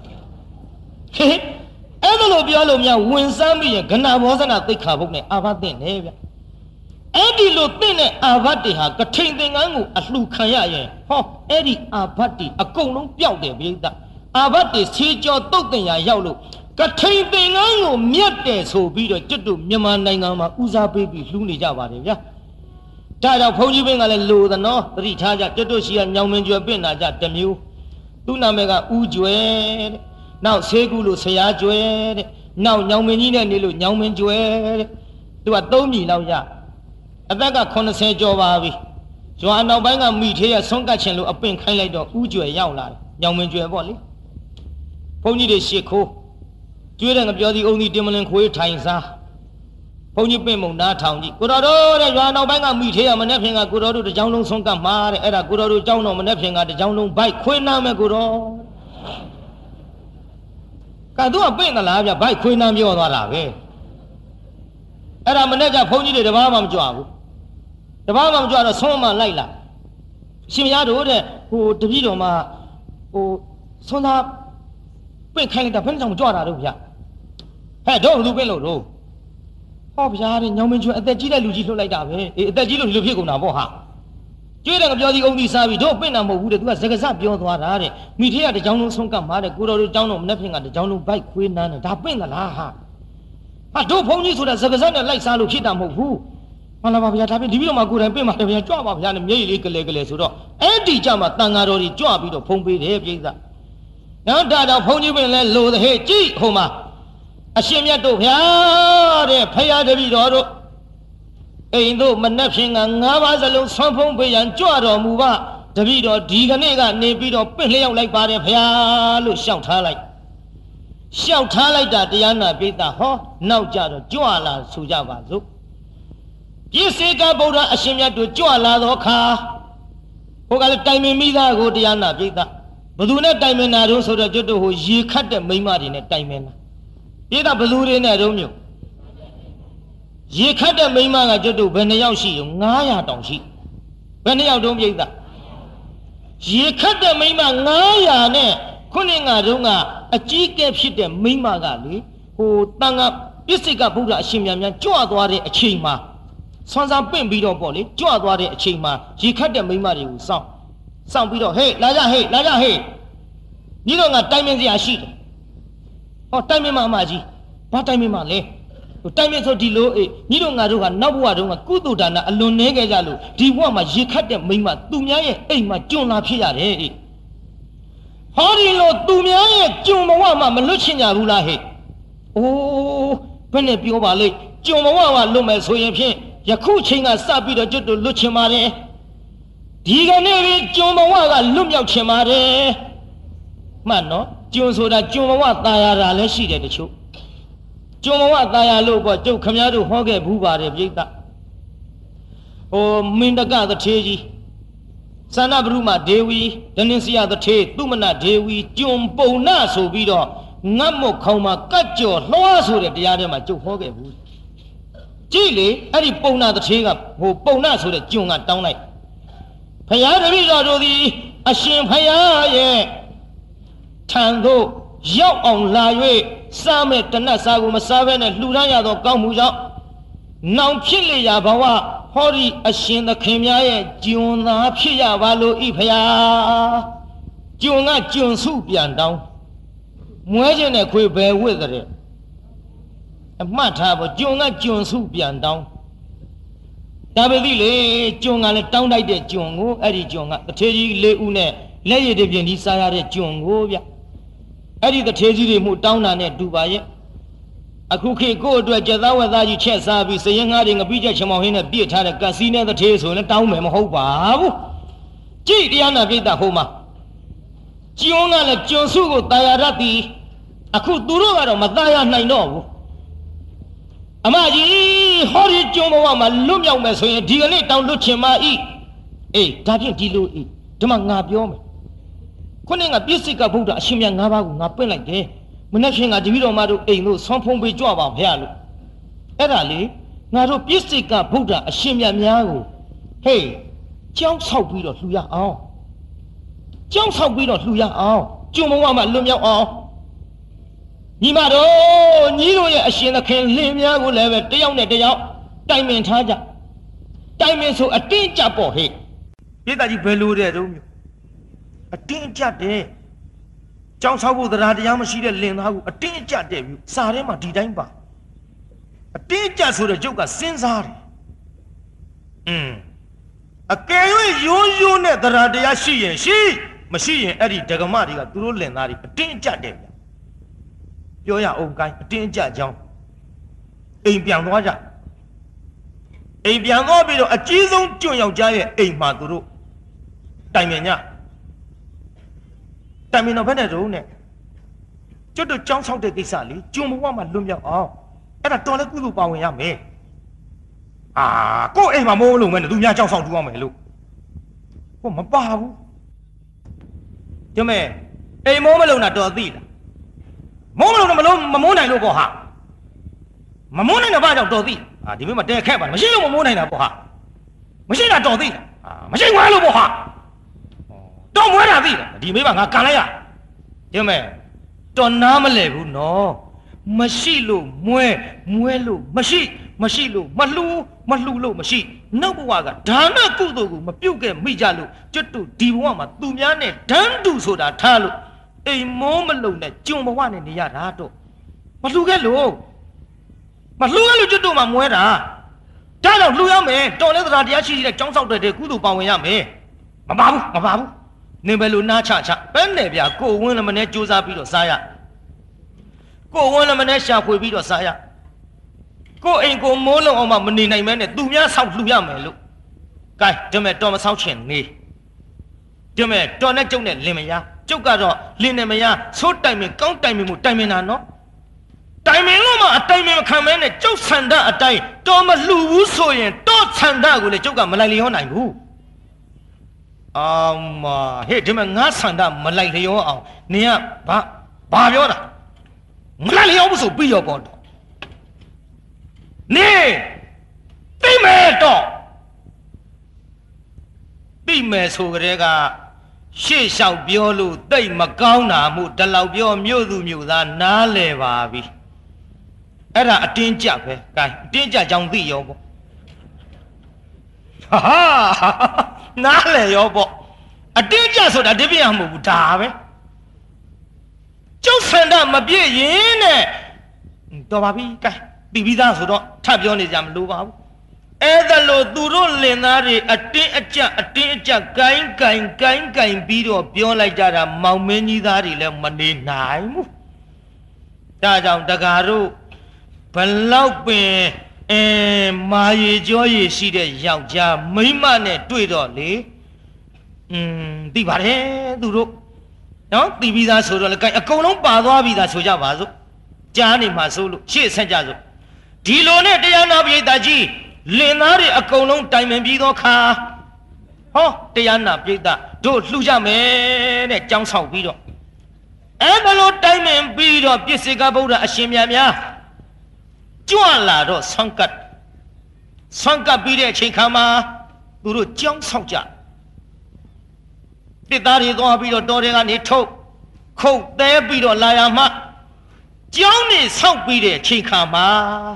He Edelo Biolomia wins some million, Gana wasn't a thick cabone, Abadin, အဲ့ဒီလိုတင့်တဲ့အာဘတ်တွေဟာကထိန်သင်္ကန်းကိုအလှခံရရင်ဟောအဲ့ဒီအာဘတ်တွေအကုန်လုံးပျောက်တယ်ပြိဿအာဘတ်တွေဆေးကြောတုတ်တင်ရာရောက်လို့ကထိန်သင်္ကန်းကိုမြတ်တယ်ဆိုပြီးတော့ကျွတ်တို့မြန်မာနိုင်ငံမှာဦးစားပေးပြီးလှူနေကြပါတယ်ဗျာဒါကြောင့်ဘုန်းကြီးပင်ကလည်းလိုသနော်သတိထားကြကျွတ်တို့ရှိကညောင်မင်းကျွယ်ပင့်တာကြတစ်မျိုးသူ့နာမည်ကဦးကျွယ်တဲ့နောက်ဆေးကူလို့ဆရာကျွယ်တဲ့နောက်ညောင်မင်းကြီးနဲ့နေလို့ညောင်မင်းကျွယ်တဲ့သူကသုံးမြီလောက်ရအသက်က80ကျော်ပါပြီကျွာနောက်ပိုင်းကမိသေးရဆုံးကတ်ချင်လို့အပင်ခိုင်းလိုက်တော့ဦးကျွယ်ရောက်လာတယ်ညောင်မင်းကျွယ်ပေါ့လေဘုန်းကြီးတွေရှစ်ခိုးကျွေးတဲ့ငပြောသည်အုံဒီတင်မလင်ခွေးထိုင်စားဘုန်းကြီးပင့်မုံနားထောင်ကြည့်ကိုတော်တို့တဲ့ရွာနောက်ပိုင်းကမိသေးရမနေ့ဖြင်ကကိုတော်တို့တကြောင်လုံးဆုံးကတ်မှာတဲ့အဲ့ဒါကိုတော်တို့ကြောင်းတော်မနေ့ဖြင်ကတကြောင်လုံးဘိုက်ခွေးနာမယ်ကိုတော်ကသူကပင့်သလားဗျဘိုက်ခွေးနာပြောသွားတာပဲအဲ့ဒါမနေ့ကဘုန်းကြီးတွေတပားမှမကြွဘူးတပားမှမကြွတော့ဆုံးမလိုက်လာရှင်မရတို့တဲ့ဟိုတပည့်တော်မှာဟိုဆုံးသားပင့်ခိုင်းလိုက်တာဘယ်နဲ့ကြောင့်မကြွတာတို့ဗျဟဲ့တို့ဘယ်သူပင့်လို့တို့ဟောဗျာတဲ့ညောင်မင်းကျွဲအသက်ကြီးတဲ့လူကြီးလှုပ်လိုက်တာပဲအေးအသက်ကြီးလို့ဒီလိုဖြစ်ကုန်တာပေါ့ဟာကျွေးတယ်ကပြောစီအုံဒီစားပြီးတို့ပင့်တာမဟုတ်ဘူးတဲ့သူကစကားစပြောသွားတာတဲ့မိထေးကတကြောင်လုံးဆုံးကတ်မှာတဲ့ကိုတော်တို့တောင်းတော့မနေ့ဖြင့်ကတကြောင်လုံးဘိုက်ခွေးနန်းတယ်ဒါပင့်သလားဟာဟာတို့ဘုန်းကြီးဆိုတာစကားစနဲ့လိုက်စားလို့ဖြစ်တာမဟုတ်ဘူးမှန်လားပါဗျာဒါပြင်ဒီပြီးတော့မှကိုယ်တိုင်ပင့်မှာတဗျာကြွပါဗျာနဲ့မျက်ရည်လေးကလေးကလေးဆိုတော့အဲ့ဒီကြမှာတန်ဃာတော်ကြီးကြွပြီးတော့ဖုံးပေးတယ်ပြိဿနောက်ဒါတော့ဘုန်းကြီးပင်လဲလိုတဲ့ဟဲ့ကြည့်ဟိုမှာအရှင်မြတ်တို့ဗျာတဲ့ဖရာတပည့်တော်တို့အိမ်တို့မနှက်ဖြင့်ကငါးပါးစလုံးဆွမ်းဖုံးပေးရန်ကြွတော်မူပါတပည့်တော်ဒီကနေ့ကနေပြီးတော့ပင့်လျောက်လိုက်ပါတယ်ဖရာလို့ရှောက်ထားလိုက်ရှောက်ထားလိုက်တာတရားနာပိဿဟောနောက်ကြတော့ကြွလာဆိုကြပါစို့ပြည့်စေကဗုဒ္ဓအရှင်မြတ်တို့ကြွလာသောခါဟိုကလည်းတိုင်ပင်မိသားကိုတရားနာပိဿဘသူနဲ့တိုင်ပင်တာတို့ဆိုတော့ကျွတ်တို့ဟိုရေခတ်တဲ့မိန်းမတွေနဲ့တိုင်ပင်တာပိဿဘသူတွေနဲ့တုံးမျိုးရေခတ်တဲ့မိန်းမကကျွတ်တို့ဘယ်နှယောက်ရှိရောငါးရာတောင်ရှိဘယ်နှယောက်တုံးပိဿရေခတ်တဲ့မိန်းမငါးရာနဲ့ခုနှစ်ငါတုံးကအကြီးကဲဖြစ်တဲ့မိန်းမကလေဟိုတန်ခါပစ္စိကဗုဒ္ဓအရှင်မြတ်များကြွသွားတဲ့အချိန်မှာဆွမ်းစားပင့်ပြီးတော့ပေါ့လေကြွသွားတဲ့အချိန်မှာရေခတ်တဲ့မိန်းမတွေကိုစောင့်စောင့်ပြီးတော့ဟေးလာကြဟေးလာကြဟေးညီတော်ကတိုင်ပင်စရာရှိတယ်ဟောတိုင်ပင်မအမကြီးဘာတိုင်ပင်မလဲတိုင်ပင်ဆိုဒီလိုအေးညီတော်ငါတို့ကနောက်ဘဝတုန်းကကုသဒါနအလွန်နေခဲ့ကြလို့ဒီဘဝမှာရေခတ်တဲ့မိန်းမသူများရဲ့အိမ်မှာကျွံလာဖြစ်ရတယ်အေးဟောဒီလိုသူများရဲ့ကျွံဘဝမှာမလွတ်ချင်ကြဘူးလားဟဲ့အိုးဘယ်နဲ့ပြောပါလိမ့်ကျွံဘဝမှာလွတ်မယ်ဆိုရင်ဖြင့်ယခုချိန်ကစပြီးတော့ကျွတ်တို့လွတ်ချင်ပါတယ်ဒီကနေ့ဒီကျွံဘဝကလွတ်မြောက်ချင်ပါတယ်မှန်နော်ကျွံဆိုတာကျွံဘဝตายရတာလည်းရှိတယ်တချို့ကျွံဘဝตายရလို့ပေါ့ကျုပ်ခမည်းတော်ဟောခဲ့ဘူးပါတယ်ပြိဿဟိုမင်းတကသထေကြီးသန္နဘရုမဒေဝီဒနင်းစရသထေသူမနဒေဝီကျွံပုံနာဆိုပြီးတော့ငတ်မုတ်ခေါင်းမှာကတ်ကြော်လွှားဆိုတဲ့တရားထဲမှာကျုပ်ဟောခဲ့ဘူးကြည့်လေအဲ့ဒီပုံနာသထေကဟိုပုံနာဆိုတဲ့ကျွံကတောင်းလိုက်ဖယားတပည့်တော်တို့သည်အရှင်ဖယားရဲ့ထံသို့ရောက်အောင်လာ၍စားမဲ့တနတ်စားကိုမစားဘဲနဲ့လှူဒန်းရသောကောင်းမှုကြောင့်နောင်ဖြစ်လေရာဘဝဟောဒီအရှင်သခင်များရဲ့ကျွံသာဖြစ်ရပါလို့ဤဖယားကျွံကကျွံစုပြန်တောင်းမွဲခြင်းနဲ့ခွေဘယ်ဝစ်တဲ့အမှတ်ထားဖို့ကျွံကကျွံစုပြန်တောင်းဒါပဲသိလေကျွံကလည်းတောင်းတိုက်တဲ့ကျွံကိုအဲ့ဒီကျွံကတထေကြီးလေးဦးနဲ့လက်ရည်တပြင်းဒီစားရတဲ့ကျွံကိုဗျအဲ့ဒီတထေကြီးတွေမှုတောင်းတာနဲ့တူပါရဲ့အခုခေတ်ကိုယ့်အတွက်ကြက်သားဝက်သားကြီးချက်စားပြီးစရင်ငါးတွေငပိချက်ချမောင်ဟင်းနဲ့ပြည့်ထားတဲ့ကစီနဲ့တထေဆိုရင်တောင်းမယ်မဟုတ်ပါဘူးကြည့်တရားနာပိဋကဟိုမှာကျွံကလည်းကျွံစုကိုတာယာရသည်အခုသူတို့ကတော့မတာယာနိုင်တော့ဘူးအမကြီးဟောဒီကျွံဘဝမှာလွတ်မြောက်မယ်ဆိုရင်ဒီကနေ့တောင်းလွတ်ချင်ပါ၏အေးဒါဖြင့်ဒီလိုအေးဒီမှာငါပြောမယ်ခုနကပြစ္ဆိကဗုဒ္ဓအရှင်မြတ်၅ပါးကိုငါပင့်လိုက်တယ်မနေ့ရှင်ကတပည့်တော်မတို့အိမ်တို့ဆွမ်းဖုံးပေးကြွပါဖျားလို့အဲ့ဒါလေငါတို့ပြစ္ဆိကဗုဒ္ဓအရှင်မြတ်များကိုဟေးကြောင်းဆောက်ပြီးတော့လှူရအောင်ကြောင်းဆောက်ပြီးတော့လှူရအောင်ကျွံဘဝမှာလွတ်မြောက်အောင်ညီမတို့ညီတို့ရဲ့အရှင်သခင်လင်းများကိုလည်းပဲတယောက်နဲ့တယောက်တိုင်ပင်ထားကြတိုင်မင်ဆိုအတင်းကြပေါ့ဟဲ့ပြည်သားကြီးဘယ်လိုတဲ့တုံးမျိုးအတင်းကြတယ်ကြောင်းဆောက်ဖို့တရားတရားမရှိတဲ့လင်သားကိုအတင်းကြတဲ့မျိုးစာထဲမှာဒီတိုင်းပါအတင်းကြဆိုတဲ့ကျုပ်ကစဉ်းစားတယ်อืมအကယ်၍ရိုးရိုးနဲ့တရားတရားရှိရင်ရှိမရှိရင်အဲ့ဒီဒဂမတွေကသူတို့လင်သားတွေအတင်းကြတယ်ဗျပြောရအောင်ကိုင်းအတင်းကြကြောင်းအိမ်ပြန်သွားကြအိမ်ပြန်သွားပြီးတော့အကြီးဆုံးကျွန့်ယောက်ျားရဲ့အိမ်မှာသူတို့တိုင်ပင်ညတိုင်ပင်တော့ဘယ်နဲ့တော့နဲ့ကျွတ်တို့ကြောင်းဆောက်တဲ့ကိစ္စလေးကျွန်းဘဝမှာလွတ်မြောက်အောင်အဲ့ဒါတော်လည်းကုသိုလ်ပါဝင်ရမယ်အာကို့အိမ်မှာမိုးလုံးမဲ့သူများကြောင်းဆောက်တူအောင်မယ်လို့ကိုမပါဘူးကျမဲအိမ်မိုးမလုံးတာတော်သိလားမိုးမလုံးတော့မလုံးမမိုးနိုင်လို့ပေါ့ဟာမမိုးနိုင်တော့ဘာကြောင့်တော်သိအာဒီမိမတဲခက်ပါမရှိလို့မမိုးနိုင်တာပေါ့ဟာမရှိတာတော်သိလားအာမရှိငွားလို့ပေါ့ဟာတော်မွဲတာသိလားဒီမိမငါကန်လိုက်ရကျမဲတော်နားမလဲဘူးနော်မရှိလို့မွဲမွဲလို့မရှိမရှိလို့မလှူမလှူလို့မရှိနောက်ဘဝကဒါနကုသိုလ်ကိုမပြုတ်ခဲ့မိကြလို့ကျွတ်တို့ဒီဘဝမှာသူများနဲ့ဒန်းတူဆိုတာထားလို့အိမ်မိုးမလုံနဲ့ကျွံဘဝနဲ့နေရတာတော့မလှူခဲ့လို့မလှူခဲ့လို့ကျွတ်တို့မှာမွဲတာဒါကြောင့်လှူရမယ်တော်လဲတရားတရားရှိရှိတဲ့ចောင်းဆောက်တဲ့ကုသိုလ်ပါဝင်ရမယ်မပါဘူးမပါဘူးနေပဲလို့နားချချပဲနဲ့ဗျာကိုဝင်းလည်းမနဲ့စူးစမ်းပြီးတော့စားရကိုဝင်းလည်းမနဲ့ရှာဖွေပြီးတော့စားရကိုအိမ်ကိုမိုးလုံးအောင်မှမနေနိုင်မဲနဲ့သူများဆောက်လှူရမယ်လို့ကဲဒီမဲ့တော်မဆောက်ချင်နေဒီမဲ့တော်နဲ့ကျုပ်နဲ့လင်မယားကျုပ်ကတော့လင်နဲ့မယားသိုးတိုင်မင်ကောင်းတိုင်မင်မှုတိုင်မင်တာနော်တိုင်မင်လို့မှအတိုင်မင်မခံမဲနဲ့ကျုပ်ဆန္ဒအတိုင်းတော်မလှူဘူးဆိုရင်တော့ဆန္ဒကိုလေကျုပ်ကမလိုက်လျောနိုင်ဘူးအောင်မဟဲ့ဒီမဲ့ငါဆန္ဒမလိုက်လျောအောင်နင်ကဘာဘာပြောတာမလိုက်လျောဘူးဆိုပြီးရောပေါ့တော့နေသိမယ်တော့သိမယ်ဆိုကြတဲ့ကရှေ့လျှောက်ပြောလို့တိတ်မကောင်းတာမှုဒီလောက်ပြောမြို့သူမြို့သားနားလဲပါပြီအဲ့ဒါအတင်းကြပဲကဲအတင်းကြကြောင်သိရောပေါ့ဟာနားလဲရောပေါ့အတင်းကြဆိုတာဒီပြရမဟုတ်ဘူးဒါပဲကျုပ်ဆန္ဒမပြည့်ရင်နဲ့တော်ပါပြီကဲပြီးပြီးသားဆိုတော့ထပ်ပြောနေကြမလို့ပါဘူးအဲ့ဒါလို့သူတို့လင်သားတွေအတင်းအကျပ်အတင်းအကျပ်ကိုင်းကိုင်းကိုင်းကိုင်းပြီးတော့ပြောလိုက်ကြတာမောင်မင်းကြီးသားတွေလည်းမနေနိုင်ဘူးဒါကြောင့်တကားတို့ဘလောက်ပင်အဲမာရီကြောရီရှိတဲ့ယောက်ျားမိန်းမနဲ့တွေ့တော့လေอืมသိပါတယ်သူတို့နော်သိပြီးသားဆိုတော့လေကိုင်းအကုန်လုံးပါသွားပြီးသားဆိုကြပါစို့ကြားနေမှာဆိုလို့ရှေ့ဆက်ကြစို့ဒီလိုနဲ့တရားနာပရိသတ်ကြီးလင်သားတွေအကုန်လုံးတိုင်ပင်ပြီးသောခါဟောတရားနာပရိသတ်တို့လှူကြမယ်တဲ့ကြောင်းဆောက်ပြီးတော့အဲ့ဒါလိုတိုင်ပင်ပြီးတော့ပြစ္ဆေကဗုဒ္ဓအရှင်မြတ်များကြွလာတော့ဆွမ်းကတ်ဆွမ်းကတ်ပြီးတဲ့အချိန်ခါမှာသူတို့ကြောင်းဆောက်ကြတစ်သားတွေသွားပြီးတော့တော်တွေကနေထုတ်ခုတ်သဲပြီးတော့လာရမှကျောင်းနေဆောက်ပြီးတဲ့အချိန်ခါမှာ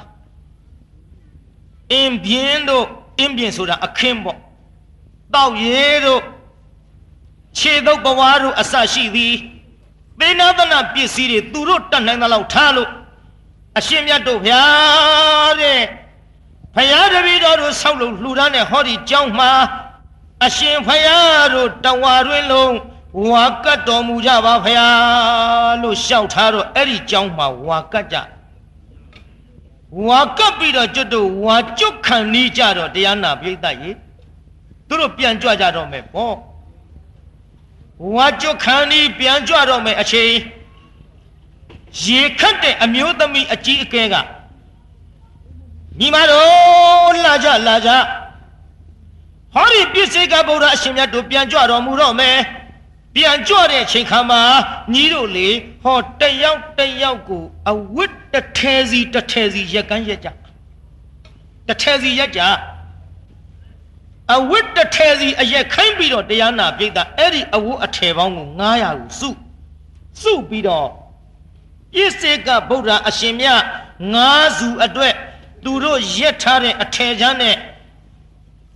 အင်းပြင်းတို့အင်းပြင်းဆိုတာအခင်းပေါ့တောက်ရဲတို့ခြေတုပ်ပဝါတို့အစရှိသည်သေနာသနာပစ္စည်းတွေသူတို့တတ်နိုင်သလောက်ထားလို့အရှင်မြတ်တို့ဗျာတဲ့ဖယားတပည့်တော်တို့ဆောက်လို့လှူဒါန်းတဲ့ဟောဒီကျောင်းမှာအရှင်ဖယားတို့တဝါတွင်လုံးဝါကတ်တော်မူကြပါဖယားလို့လျှောက်ထားတော့အဲ့ဒီကျောင်းမှာဝါကတ်ကြဝါကပ်ပြီးတော့ကျွတ်တို့ဝါကျွတ်ခံနေကြတော့တရားနာပရိသတ်ရေသူတို့ပြန်ကြွကြတော့မယ်ပေါ့ဝါကျွတ်ခံနေပြန်ကြွတော့မယ်အချိန်ရေခတ်တဲ့အမျိုးသမီးအကြီးအကဲကညီမတို့လာကြလာကြဟောဒီပြစ္ဆေကဗုဒ္ဓအရှင်မြတ်တို့ပြန်ကြွတော်မူတော့မယ်ပြန်ကြွတဲ့အချိန်ခါမှာညီတို့လေဟောတယောက်တယောက်ကိုအဝတ်တစ်ထဲစီတစ်ထဲစီရက်ကန်းရက်ကြတစ်ထဲစီရက်ကြအဝတ်တစ်ထဲစီအရက်ခိုင်းပြီးတော့တရားနာပြိတ္တာအဲ့ဒီအဝတ်အထည်ပေါင်းကိုငါးရာကိုစုစုပြီးတော့ပြစ္ဆေကဗုဒ္ဓအရှင်မြတ်ငါးစုအတွက်သူတို့ရက်ထားတဲ့အထည်ချမ်းနဲ့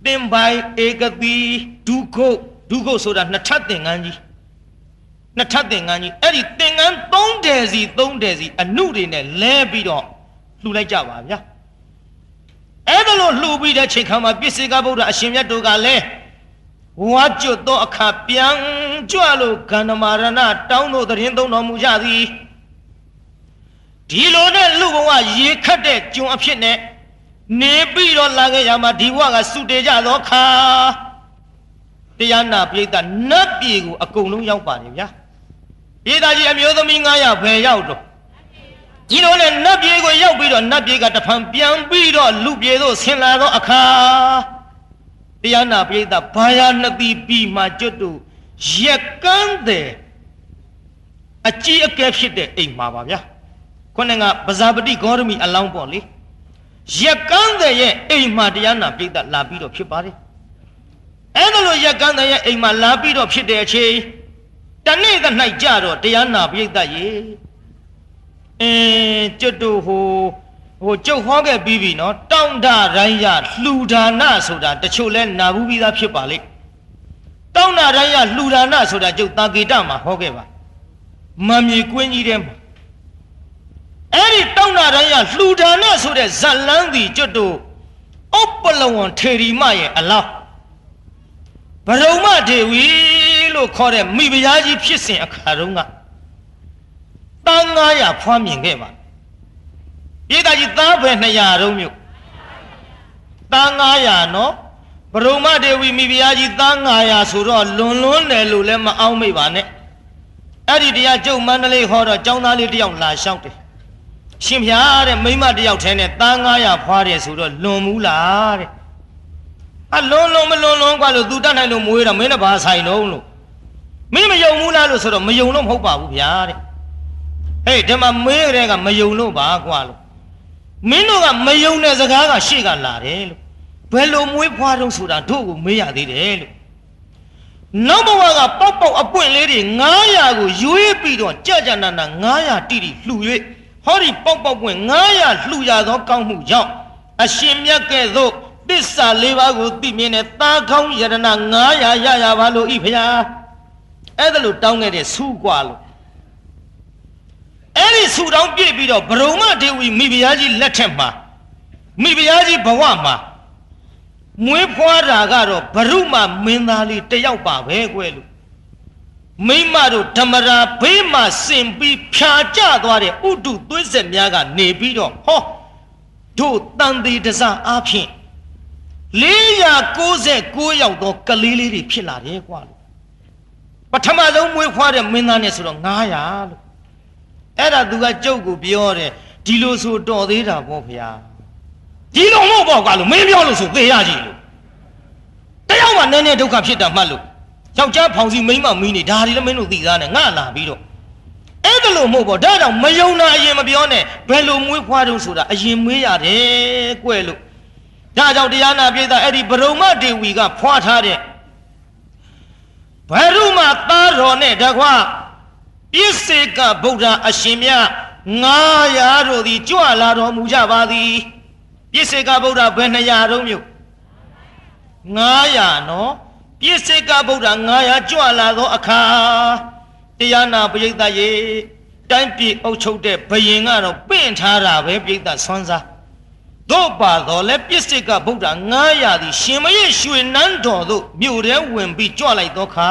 တင်ပိုင်ဧကတိဒုက္ခဒုက္ခဆိုတာနှစ်ထပ်သင်္ကန်းကြီးနှစ်ထပ်သင်္ကန်းကြီးအဲ့ဒီသင်္ကန်းသုံးတယ်စီသုံးတယ်စီအနုတွေနဲ့လဲပြီးတော့လှူလိုက်ကြပါဗျာအဲ့ဒါလို့လှူပြီးတဲ့ချိန်ခါမှာပြစ္ဆေကဗုဒ္ဓအရှင်မြတ်တို့ကလည်းဝါကျွတ်သောအခါပြန်ကြွလို့ကန္ဓမာရဏတောင်းတို့တရင်သုံးတော်မူကြသည်ဒီလိုနဲ့လူဘဝရေခတ်တဲ့ကျွန်အဖြစ်နဲ့နေပြီးတော့လာခဲ့ရမှာဒီဘဝကစုတေကြသောခါတရားနာပိဋကနတ်ပြည်ကိုအကုန်လုံးရောက်ပါတယ်ဗျာပြည်သားကြီးအမျိုးသမီးငါးရာဘယ်ရောက်တော့ဒီလိုနဲ့နတ်ပြည်ကိုရောက်ပြီးတော့နတ်ပြည်ကတဖန်ပြန်ပြီးတော့လူပြည်သို့ဆင်းလာသောအခါတရားနာပိဋကဘာယာနတိပြီးမှကျွတ်တို့ရက်ကန်းတဲ့အကြီးအကဲဖြစ်တဲ့အိမ်မှာပါဗျာခေါင်းကပဇာပတိဂေါရမီအလောင်းပေါ့လေရက်ကန်းတဲ့ရဲ့အိမ်မှာတရားနာပိဋကလာပြီးတော့ဖြစ်ပါတယ်အဲ့ဒါလို့ရက်ကန်းတဲ့ရဲ့အိမ်မှာလာပြီးတော့ဖြစ်တဲ့အချိန်တနေ့က၌ကြတော့တရားနာပိဋကရေအင်းကျွတ်တို့ဟိုဟိုကျုပ်ဟောခဲ့ပြီးပြီနော်တောင်းတတိုင်းရလှူဒါနဆိုတာတချို့လဲနာဘူးပြီးသားဖြစ်ပါလေတောင်းတတိုင်းရလှူဒါနဆိုတာကျုပ်တာဂေတမှာဟောခဲ့ပါမမြေကွင်းကြီးထဲမှာအဲ့ဒီတောင်းတတိုင်းရလှူဒါနဆိုတဲ့ဇလန်းစီကျွတ်တို့ဥပလဝံထေရီမရဲ့အလောင်းဘရုံမဒေဝီလို့ခေါ်တဲ့မိဖုရားကြီးဖြစ်စဉ်အခါတုန်းကတန်းငါးရာဖွားမြင်ခဲ့ပါပြည်သားကြီးသားပဲနှစ်ရာတုံးမြို့တန်းငါးရာနော်ဘရုံမဒေဝီမိဖုရားကြီးသားငါးရာဆိုတော့လွန်လွန်းတယ်လို့လည်းမအောင်မိပါနဲ့အဲ့ဒီတရားကျုပ်မန္တလေးဟောတော့ចောင်းသားလေးတယောက်လာလျှောက်တယ်ရှင်ဖျားတဲ့မိမတယောက်ထဲနဲ့သားငါးရာဖွားတယ်ဆိုတော့လွန်မူးလားတဲ့အလွန်လွန်မလွန်လွန်กว่าလို့သူတတ်နိုင်လို့မွေးတော့မင်းနဲ့ဘာဆိုင်တော့လို့မင်းမယုံဘူးလားလို့ဆိုတော့မယုံလို့မဟုတ်ပါဘူးဗျာတဲ့ဟေးဒီမှာမေးတဲ့ကမယုံလို့ပါကွာလို့မင်းတို့ကမယုံတဲ့စကားကရှေ့ကလာတယ်လို့ဘယ်လိုမွေးဖွားတော့ဆိုတာတို့ကိုမေးရသေးတယ်လို့နောက်ဘဝကပေါက်ပေါက်အပွင့်လေးတွေငါးရာကိုရွေးပြီးတော့ကြကြနာနာငါးရာတိတိလှူ၍ဟောဒီပေါက်ပေါက်ပွင့်ငါးရာလှူရသောကောင်းမှုကြောင့်အရှင်မြတ်ကဲ့သို့သစ္စာလေးပါးကိုသိမြင်တဲ့သားကောင်းယရဏငါးရာရရပါလို့ဤဖျားအဲ့ဒါလို့တောင်းခဲ့တဲ့ဆူกว่าလို့အဲ့ဒီဆူတောင်းပြည့်ပြီးတော့ဘရုံမဒေဝီမိဖုရားကြီးလက်ထက်မှာမိဖုရားကြီးဘဝမှာမွေးဖွားတာကတော့ဘရုမမင်းသားလေးတယောက်ပါပဲကွယ်လို့မိမတို့ဓမ္မရာဘေးမှာစင်ပြီးဖြာကျသွားတဲ့ဥတုသွေးဆက်များကနေပြီးတော့ဟောတို့တန်သေးတစားအားဖြင့်လေးရာကိုးဆယ်ကိုးယောက်သောကလေးလေးတွေဖြစ်လာတယ်ကွာလို့ပထမဆုံးမွေးဖွားတဲ့မင်းသားနဲ့ဆိုတော့ငါးရာလို့အဲ့ဒါသူကကျုပ်ကိုပြောတယ်ဒီလိုဆိုတော်သေးတာပေါ့ဗျာဒီလိုမဟုတ်ပေါ့ကွာလို့မင်းပြောလို့ဆိုသေရကြီးလို့တယောက်မှနည်းနည်းဒုက္ခဖြစ်တာမှတ်လို့ယောက်ျားဖောင်စီမိန်းမမီးနေဒါတွေလည်းမင်းတို့သိသားနဲ့ငါလာပြီးတော့အဲ့ဒါလို့မဟုတ်ပေါ့ဒါကြောင့်မယုံတာအရင်မပြောနဲ့ဘယ်လိုမွေးဖွားတုံးဆိုတာအရင်မွေးရတယ်ကွယ်လို့ဒါကြောင့်တရားနာပိဋကအဲ့ဒီဘရုံမဒေဝီကဖွားထားတဲ့ဘရုမသားတော်နဲ့တကွာပြစ္ဆေကဗုဒ္ဓအရှင်မြတ်ငါးရာတို့သည်ကြွလာတော်မူကြပါသည်ပြစ္ဆေကဗုဒ္ဓဘယ်နှစ်ရာတုံးမြို့ငါးရာနော်ပြစ္ဆေကဗုဒ္ဓငါးရာကြွလာသောအခါတရားနာပိဋကရေတိုင်းပြည်အုပ်ချုပ်တဲ့ဘယင်ကတော့ပင့်ထားတာပဲပိဋကဆွမ်းစားတို့ပါတော့လဲပြစ္ဆေကဗုဒ္ဓငါးရာသည်ရှင်မရဲ့ရွှေနန်းတော်သို့မြို့ထဲဝင်ပြီးကြွလိုက်သောအခါ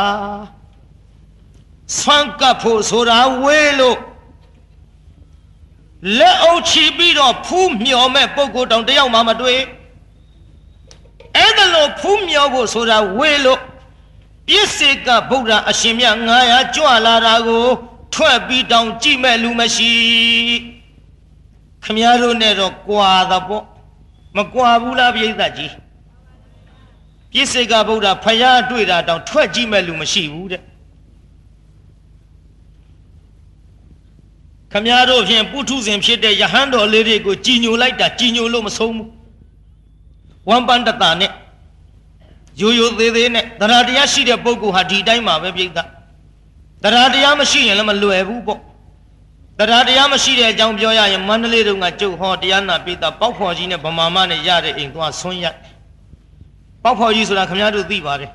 ဆွမ်းကပ်ဖို့ဆိုတာဝေးလို့လက်အုပ်ချီပြီးတော့ဖူးမြော်မဲ့ပုဂ္ဂိုလ်တောင်တယောက်မှမတွေ့အဲ့ဒါလို့ဖူးမြော်ဖို့ဆိုတာဝေးလို့ပြစ္ဆေကဗုဒ္ဓအရှင်မြတ်ငါးရာကြွလာတာကိုထွက်ပြီးတောင်ကြည့်မဲ့လူမရှိခမည်းတော်နဲ့တော့ကွာတာပေါ့မကွာဘူးလားပြိဿကြီးပြစ္ဆေကဗုဒ္ဓဖယားတွေ့တာတောင်ထွက်ကြည့်မဲ့လူမရှိဘူးတဲ့ခမည်းတော်ဖြင့်ပုထုဇဉ်ဖြစ်တဲ့ယဟန်တော်လေးတွေကိုကြည်ညိုလိုက်တာကြည်ညိုလို့မဆုံးဘူးဝမ်ပန္တတာနဲ့ရိုးရိုးသေးသေးနဲ့တရားတရားရှိတဲ့ပုဂ္ဂိုလ်ဟာဒီတိုင်းမှာပဲပြိဿတရားတရားမရှိရင်လည်းမလွယ်ဘူးပေါ့တရားတရားမရှိတဲ့အကြောင်းပြောရရင်မန္တလေးတုန်းကကျုပ်ဟောတရားနာပိဋကပေါက်ဖော်ကြီးနဲ့ဗမာမနဲ့ရတဲ့အိမ်သွားဆွန်းရပေါက်ဖော်ကြီးဆိုတာခင်ဗျားတို့သိပါတယ်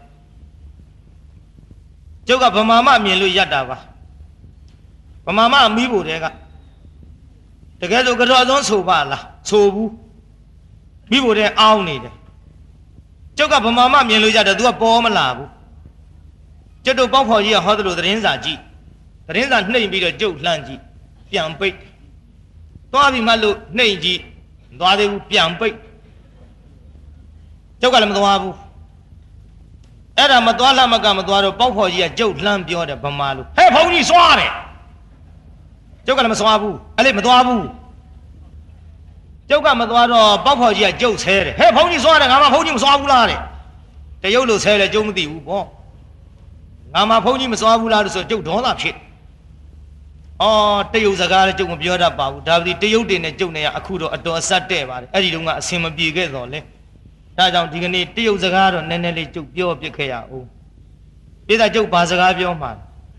ကျုပ်ကဗမာမမြင်လို့ရတာပါဗမာမမီးဖို့တဲကတကယ်ဆိုကြော်သွန်းဆိုပါလားဆိုဘူးမီးဖို့တဲအောင်းနေတယ်ကျုပ်ကဗမာမမြင်လို့ရတယ် तू ကပေါ်မလာဘူးကျုပ်တို့ပေါက်ဖော်ကြီးကဟောသလိုသတင်းစာကြည့်သတင်းစာနှိမ့်ပြီးတော့ကျုပ်လှမ်းကြည့်ပြန်ပိတ်သွားပြီမှလို့နှိမ့်ကြည့်မသွားသေးဘူးပြန်ပိတ်ကျုပ်ကလည်းမသွားဘူးအဲ့ဒါမသွားလားမကမသွားတော့ပေါက်ဖော်ကြီးကကျုပ်လှမ်းပြောတယ်ဗမာလူဟဲ့ဘုန်းကြီးစွားတယ်ကျုပ်ကလည်းမစွားဘူးအဲ့လေမသွားဘူးကျုပ်ကမသွားတော့ပေါက်ဖော်ကြီးကကျုပ်ဆဲတယ်ဟဲ့ဘုန်းကြီးစွားတယ်ငါမှဘုန်းကြီးမစွားဘူးလားတဲ့တရုတ်လို့ဆဲတယ်ကျုပ်မသိဘူးပေါ့ငါမှဘုန်းကြီးမစွားဘူးလားလို့ဆိုကျုပ်ဒေါသဖြစ်အော်တရုတ်စကားလည်းကျုပ်မပြောတတ်ပါဘူးဒါပေမဲ့တရုတ်တွေနဲ့ကျုပ်နဲ့အခုတော့အတော်အဆက်တဲ့ပါတယ်အဲ့ဒီတုန်းကအစင်မပြေခဲ့တော့လေဒါကြောင့်ဒီကနေ့တရုတ်စကားတော့နည်းနည်းလေးကျုပ်ပြောပြခဲ့ရအောင်ပြည့်သားကျုပ်ဘာစကားပြောမှာ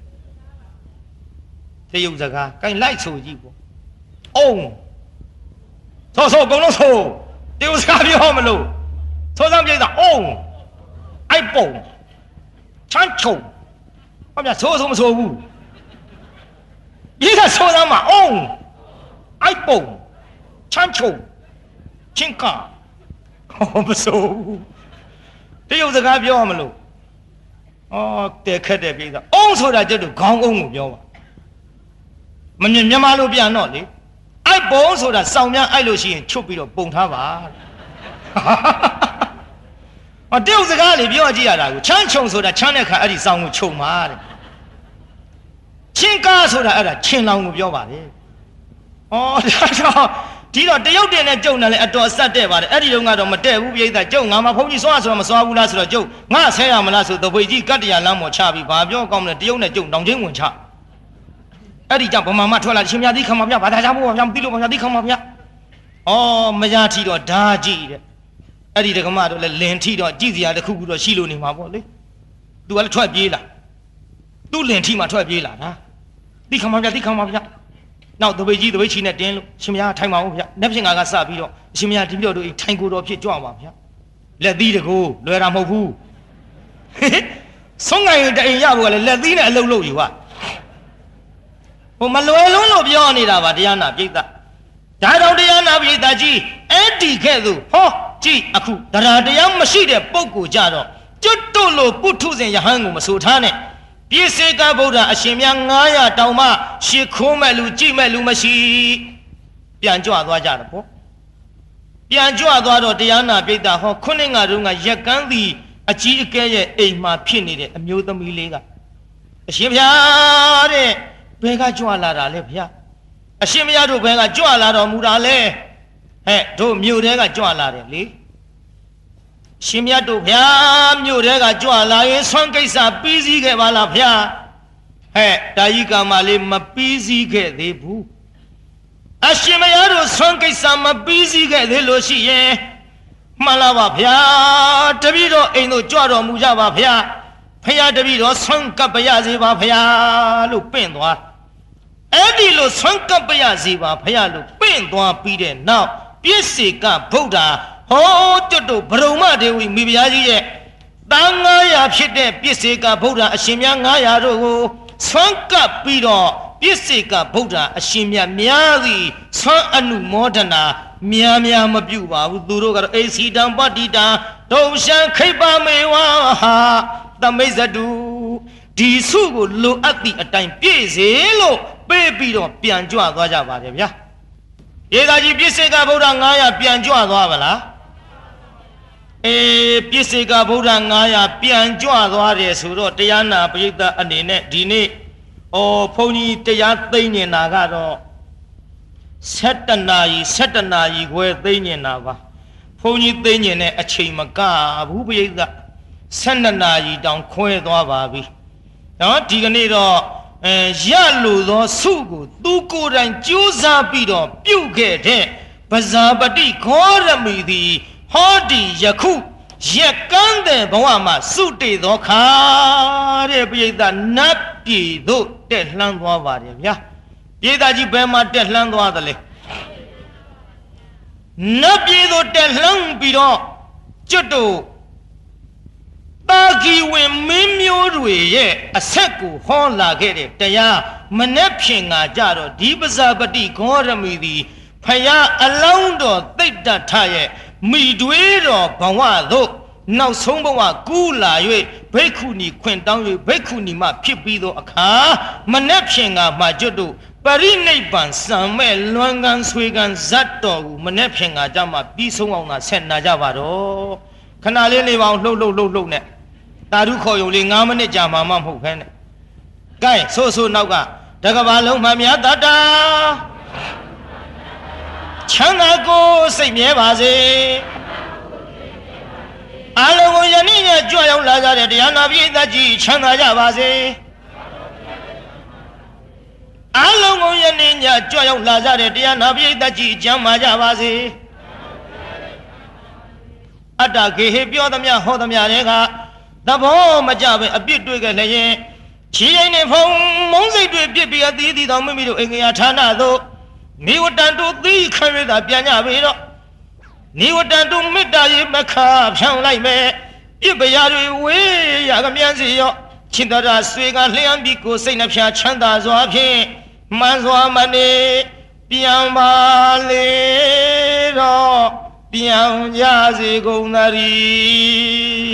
တရုတ်စကားကိုင်လိုက်ဆိုကြည့်ပေါ့အုံးဆိုဆိုဘုံလို့ဆိုတရုတ်စကားပြောမလို့ဆိုစမ်းပြည့်သားအုံးအိုက်ပုံချမ်းချုံဘာမြဆိုဆိုမဆိုဘူးပြည့်သားဆိုစမ်းမှာအုံးအိုက်ပုံချမ်းချုံချင်းကာဟောမဆိုဘူးတရုတ်စကားပြောမလို့အော်တဲခက်တဲ့ပြည့်သားအုံးဆိုတာကျတော့ခေါင်းအုံးကိုပြောပါမမြင်မြန်မာလိုပြန်တော့လေအိုက်ပုံဆိုတာစောင်များအိုက်လို့ရှိရင်ချုပ်ပြီးတော့ပုံထားပါဟောတရုတ်စကားလေးပြောကြည့်ရတာကိုချမ်းချုံဆိုတာချမ်းတဲ့ခါအဲ့ဒီစောင်ကိုချုပ်မှာတဲ့ချင်းကားဆိုတာအဲ့ဒါချင်းလောင်ကိုပြောပါလေဩဒါတော့ဒီတော့တရုတ်တင်နဲ့ကျုံတယ်လေအတော်အဆက်တဲ့ပါတယ်အဲ့ဒီတုန်းကတော့မတဲ့ဘူးပြိဿကျုံငါမဖုန်းကြီးစွားဆိုတော့မစွားဘူးလားဆိုတော့ကျုံငါဆဲရမလားဆိုတော့ဖွေကြီးကတ္တရာလမ်းပေါ်ချပြီးဘာပြောကောင်းမလဲတရုတ်နဲ့ကျုံတောင်ချင်းဝင်ချအဲ့ဒီကြောင့်ဗမာမထွက်လာရှင်မြတ်သီးခံပါဗျာဘာသာချဖို့ဗျာမသိလို့ဗျာသီးခံပါဗျာဩမရထီတော့ဓာကြည့်တဲ့အဲ့ဒီတက္ကမတော့လဲလင်ထီတော့ကြည့်စရာတစ်ခုခုတော့ရှိလို့နေမှာပေါ့လေသူကလည်းထွက်ပြေးလာသူ့လင်ထီမှထွက်ပြေးလာတာသီးခံပါဗျာသီးခံပါဗျာနောက်တပိတ်ကြီးတပိတ်ချီနဲ့တင်းလို့ရှင်မယားထိုင်ပါဦးဗျာလက်ဖြင့်ငါကစပြီးတော့ရှင်မယားဒီပြောတို့ထိုင်ကိုတော်ဖြစ်ကြွပါဗျာလက်သီးတကူလွယ်တာမဟုတ်ဘူးဆုံးငိုင်တအိမ်ရဖို့ကလည်းလက်သီးနဲ့အလုံးလုံးယူပါဟိုမလွယ်လုံးလို့ပြောနေတာပါတရားနာပြိဿဒါတော့တရားနာပြိဿကြီးအဲ့ဒီခဲ့သူဟောကြည့်အခုတရားတရားမရှိတဲ့ပုဂ္ဂိုလ်ကြတော့ကျွတ်တို့လို့ပုထုဇဉ်ယဟန်ကိုမဆိုထားနဲ့ပြည့်စေကဗုဒ္ဓအရှင်မြတ်ငါးရာတောင်မှရှ िख ိုးမဲ့လူကြည့်မဲ့လူမရှိပြန်ကြွသွားကြတယ်ပေါ့ပြန်ကြွသွားတော့တရားနာပြိဿဟောခုနှစ်ငါတုန်းကရက်ကန်းသည်အကြီးအကဲရဲ့အိမ်မှာဖြစ်နေတဲ့အမျိုးသမီးလေးကအရှင်ဗျာတဲ့ဘယ်ကကြွလာတာလဲဗျာအရှင်မရတို့ဘယ်ကကြွလာတော်မူတာလဲဟဲ့တို့မြို့တဲကကြွလာတယ်လေရှင်မြတ်တို့ဗျာမြို့တဲကကြွလာရင်ဆွမ်းကိစ္စပြီးစည်းခဲ့ပါလားဗျာဟဲ့တာယိကာမလေးမပြီးစည်းခဲ့သေးဘူးအရှင်မရတို့ဆွမ်းကိစ္စမပြီးစည်းခဲ့သေးလို့ရှိရင်မှန်လားပါဗျာတပည့်တော်အိမ်တို့ကြွတော်မူကြပါဗျာဖရာတပည့်တော်ဆွမ်းကပ်ပါရစေပါဗျာလို့ပင့်သွားအဲ့ဒီလိုဆွမ်းကပ်ပါရစေပါဖရာလို့ပင့်သွားပြီးတဲ့နောက်ပြည့်စေကဗုဒ္ဓဟောကျွတ်တို့ဗရုံမဒေဝီမိဖုရားကြီးရဲ့တန်ငါးရာဖြစ်တဲ့ပြည့်စေကဗုဒ္ဓအရှင်မြတ်ငါးရာတို့ကိုဆွမ်းကပ်ပြီးတော့ပြည့်စေကဗုဒ္ဓအရှင်မြတ်များသည်ဆွမ်းအနုမောဒနာများများမပြုပါဘူးသူတို့ကတော့အေစီတံပတ္တိတံဒုံရှံခိပ္ပမေဝဟာသမိဇတုဒီစုကိုလိုအပ်သည့်အတိုင်းပြည့်စေလို့ပေးပြီးတော့ပြန်ကြွသွားကြပါတယ်ဗျာရေသာကြီးပြည့်စေကဗုဒ္ဓငါးရာပြန်ကြွသွားပါလားအေးပြည့်စေကဗုဒ္ဓငါးရာပြန်ကြွသွားတယ်ဆိုတော့တရားနာပရိသတ်အနေနဲ့ဒီနေ့ဩဘုန်းကြီးတရားသိမ့်နေတာကတော့၁၇နာရီ၁၇နာရီခွဲသိမ့်နေတာပါဘုန်းကြီးသိမ့်နေတဲ့အချိန်မကဘူးပရိသတ်၁၂နာရီတောင်ခွဲသွားပါပြီနော်ဒီကနေ့တော့အဲရလို့သောစုကိုသူကိုယ်တိုင်ကြိုးစားပြီးတော့ပြုတ်ခဲ့တဲ့ပဇာပတိခောရမီသည်ဟောဒီယခုရက်ကန်းတဲ့ဘဝမှာစုတည်သောခါတဲ့ပိဋကနတ်ပြည်သို့တက်လှမ်းသွားပါတယ်ဗျာပိဋကကြီးဘယ်မှာတက်လှမ်းသွားသလဲနတ်ပြည်သို့တက်လှမ်းပြီးတော့ကျွတ်တို့တာဂီဝင်မင်းမျိုးတွေရဲ့အဆက်ကိုဟောလာခဲ့တဲ့တရားမနဲ့ဖြင်ငါကြတော့ဒီပဇာပတိဂေါရမီသည်ဖယားအလောင်းတော်တိတ်တထရဲ့မိတွေးတော်ဘဝသို့နောက်ဆုံးဘဝကူးလာ၍ဘိက္ခုနီခွင်တောင်း၍ဘိက္ခုနီမှဖြစ်ပြီးသောအခါမနဲ့ဖြင်ငါမှာကျွတ်တို့ပရိနိဗ္ဗာန်စံမဲ့လွမ်းကန်ဆွေကန်ဇတ်တော်ကိုမနဲ့ဖြင်ငါကြမှာပြီးဆုံးအောင်သာဆက်နာကြပါတော့ခဏလေးနေပါအောင်လှုပ်လှုပ်လှုပ်လှုပ်နဲ့တာရုခေါ်ယုံလေး၅မိနစ်ကြာမှမမဟုတ်ဖ ೇನೆ ကဲဆိုးဆိုးနောက်ကတကဘာလုံးမှမြတ်တတာချမ်းသာကိုစိတ်မြဲပါစေအလုံးကိုယနေ့ညကြွရောက်လာကြတဲ့တရားနာပိဋကကြီးချမ်းသာကြပါစေအလုံးကိုယနေ့ညကြွရောက်လာကြတဲ့တရားနာပိဋကကြီးကျမ်းမာကြပါစေအတ္တကေဟေပြောသမျှဟောသမျှတွေကသဘောမကြပဲအပြစ်တွေ့ကြလျင်ချီရင်နဲ့ဖုံမုံစိတ်တွေပြစ်ပြီးအသီးသီးတော်မိမိတို့အင်္ဂါဌာနသို့မိဝတ္တန်တို့သီးခံရတာပြန်ကြပြီတော့နိဝတ္တန်တို့မေတ္တာရေမခဖြောင်းလိုက်မယ်ပြစ်ပရာတွေဝေးရကမြန်စီရောချင်းတရာဆွေကလျှမ်းပြီးကိုစိတ်နှဖျားချမ်းသာစွာဖြင့်မှန်စွာမနေပြန်ပါလေတော့ပြန်ကြစေကုန်သတည်း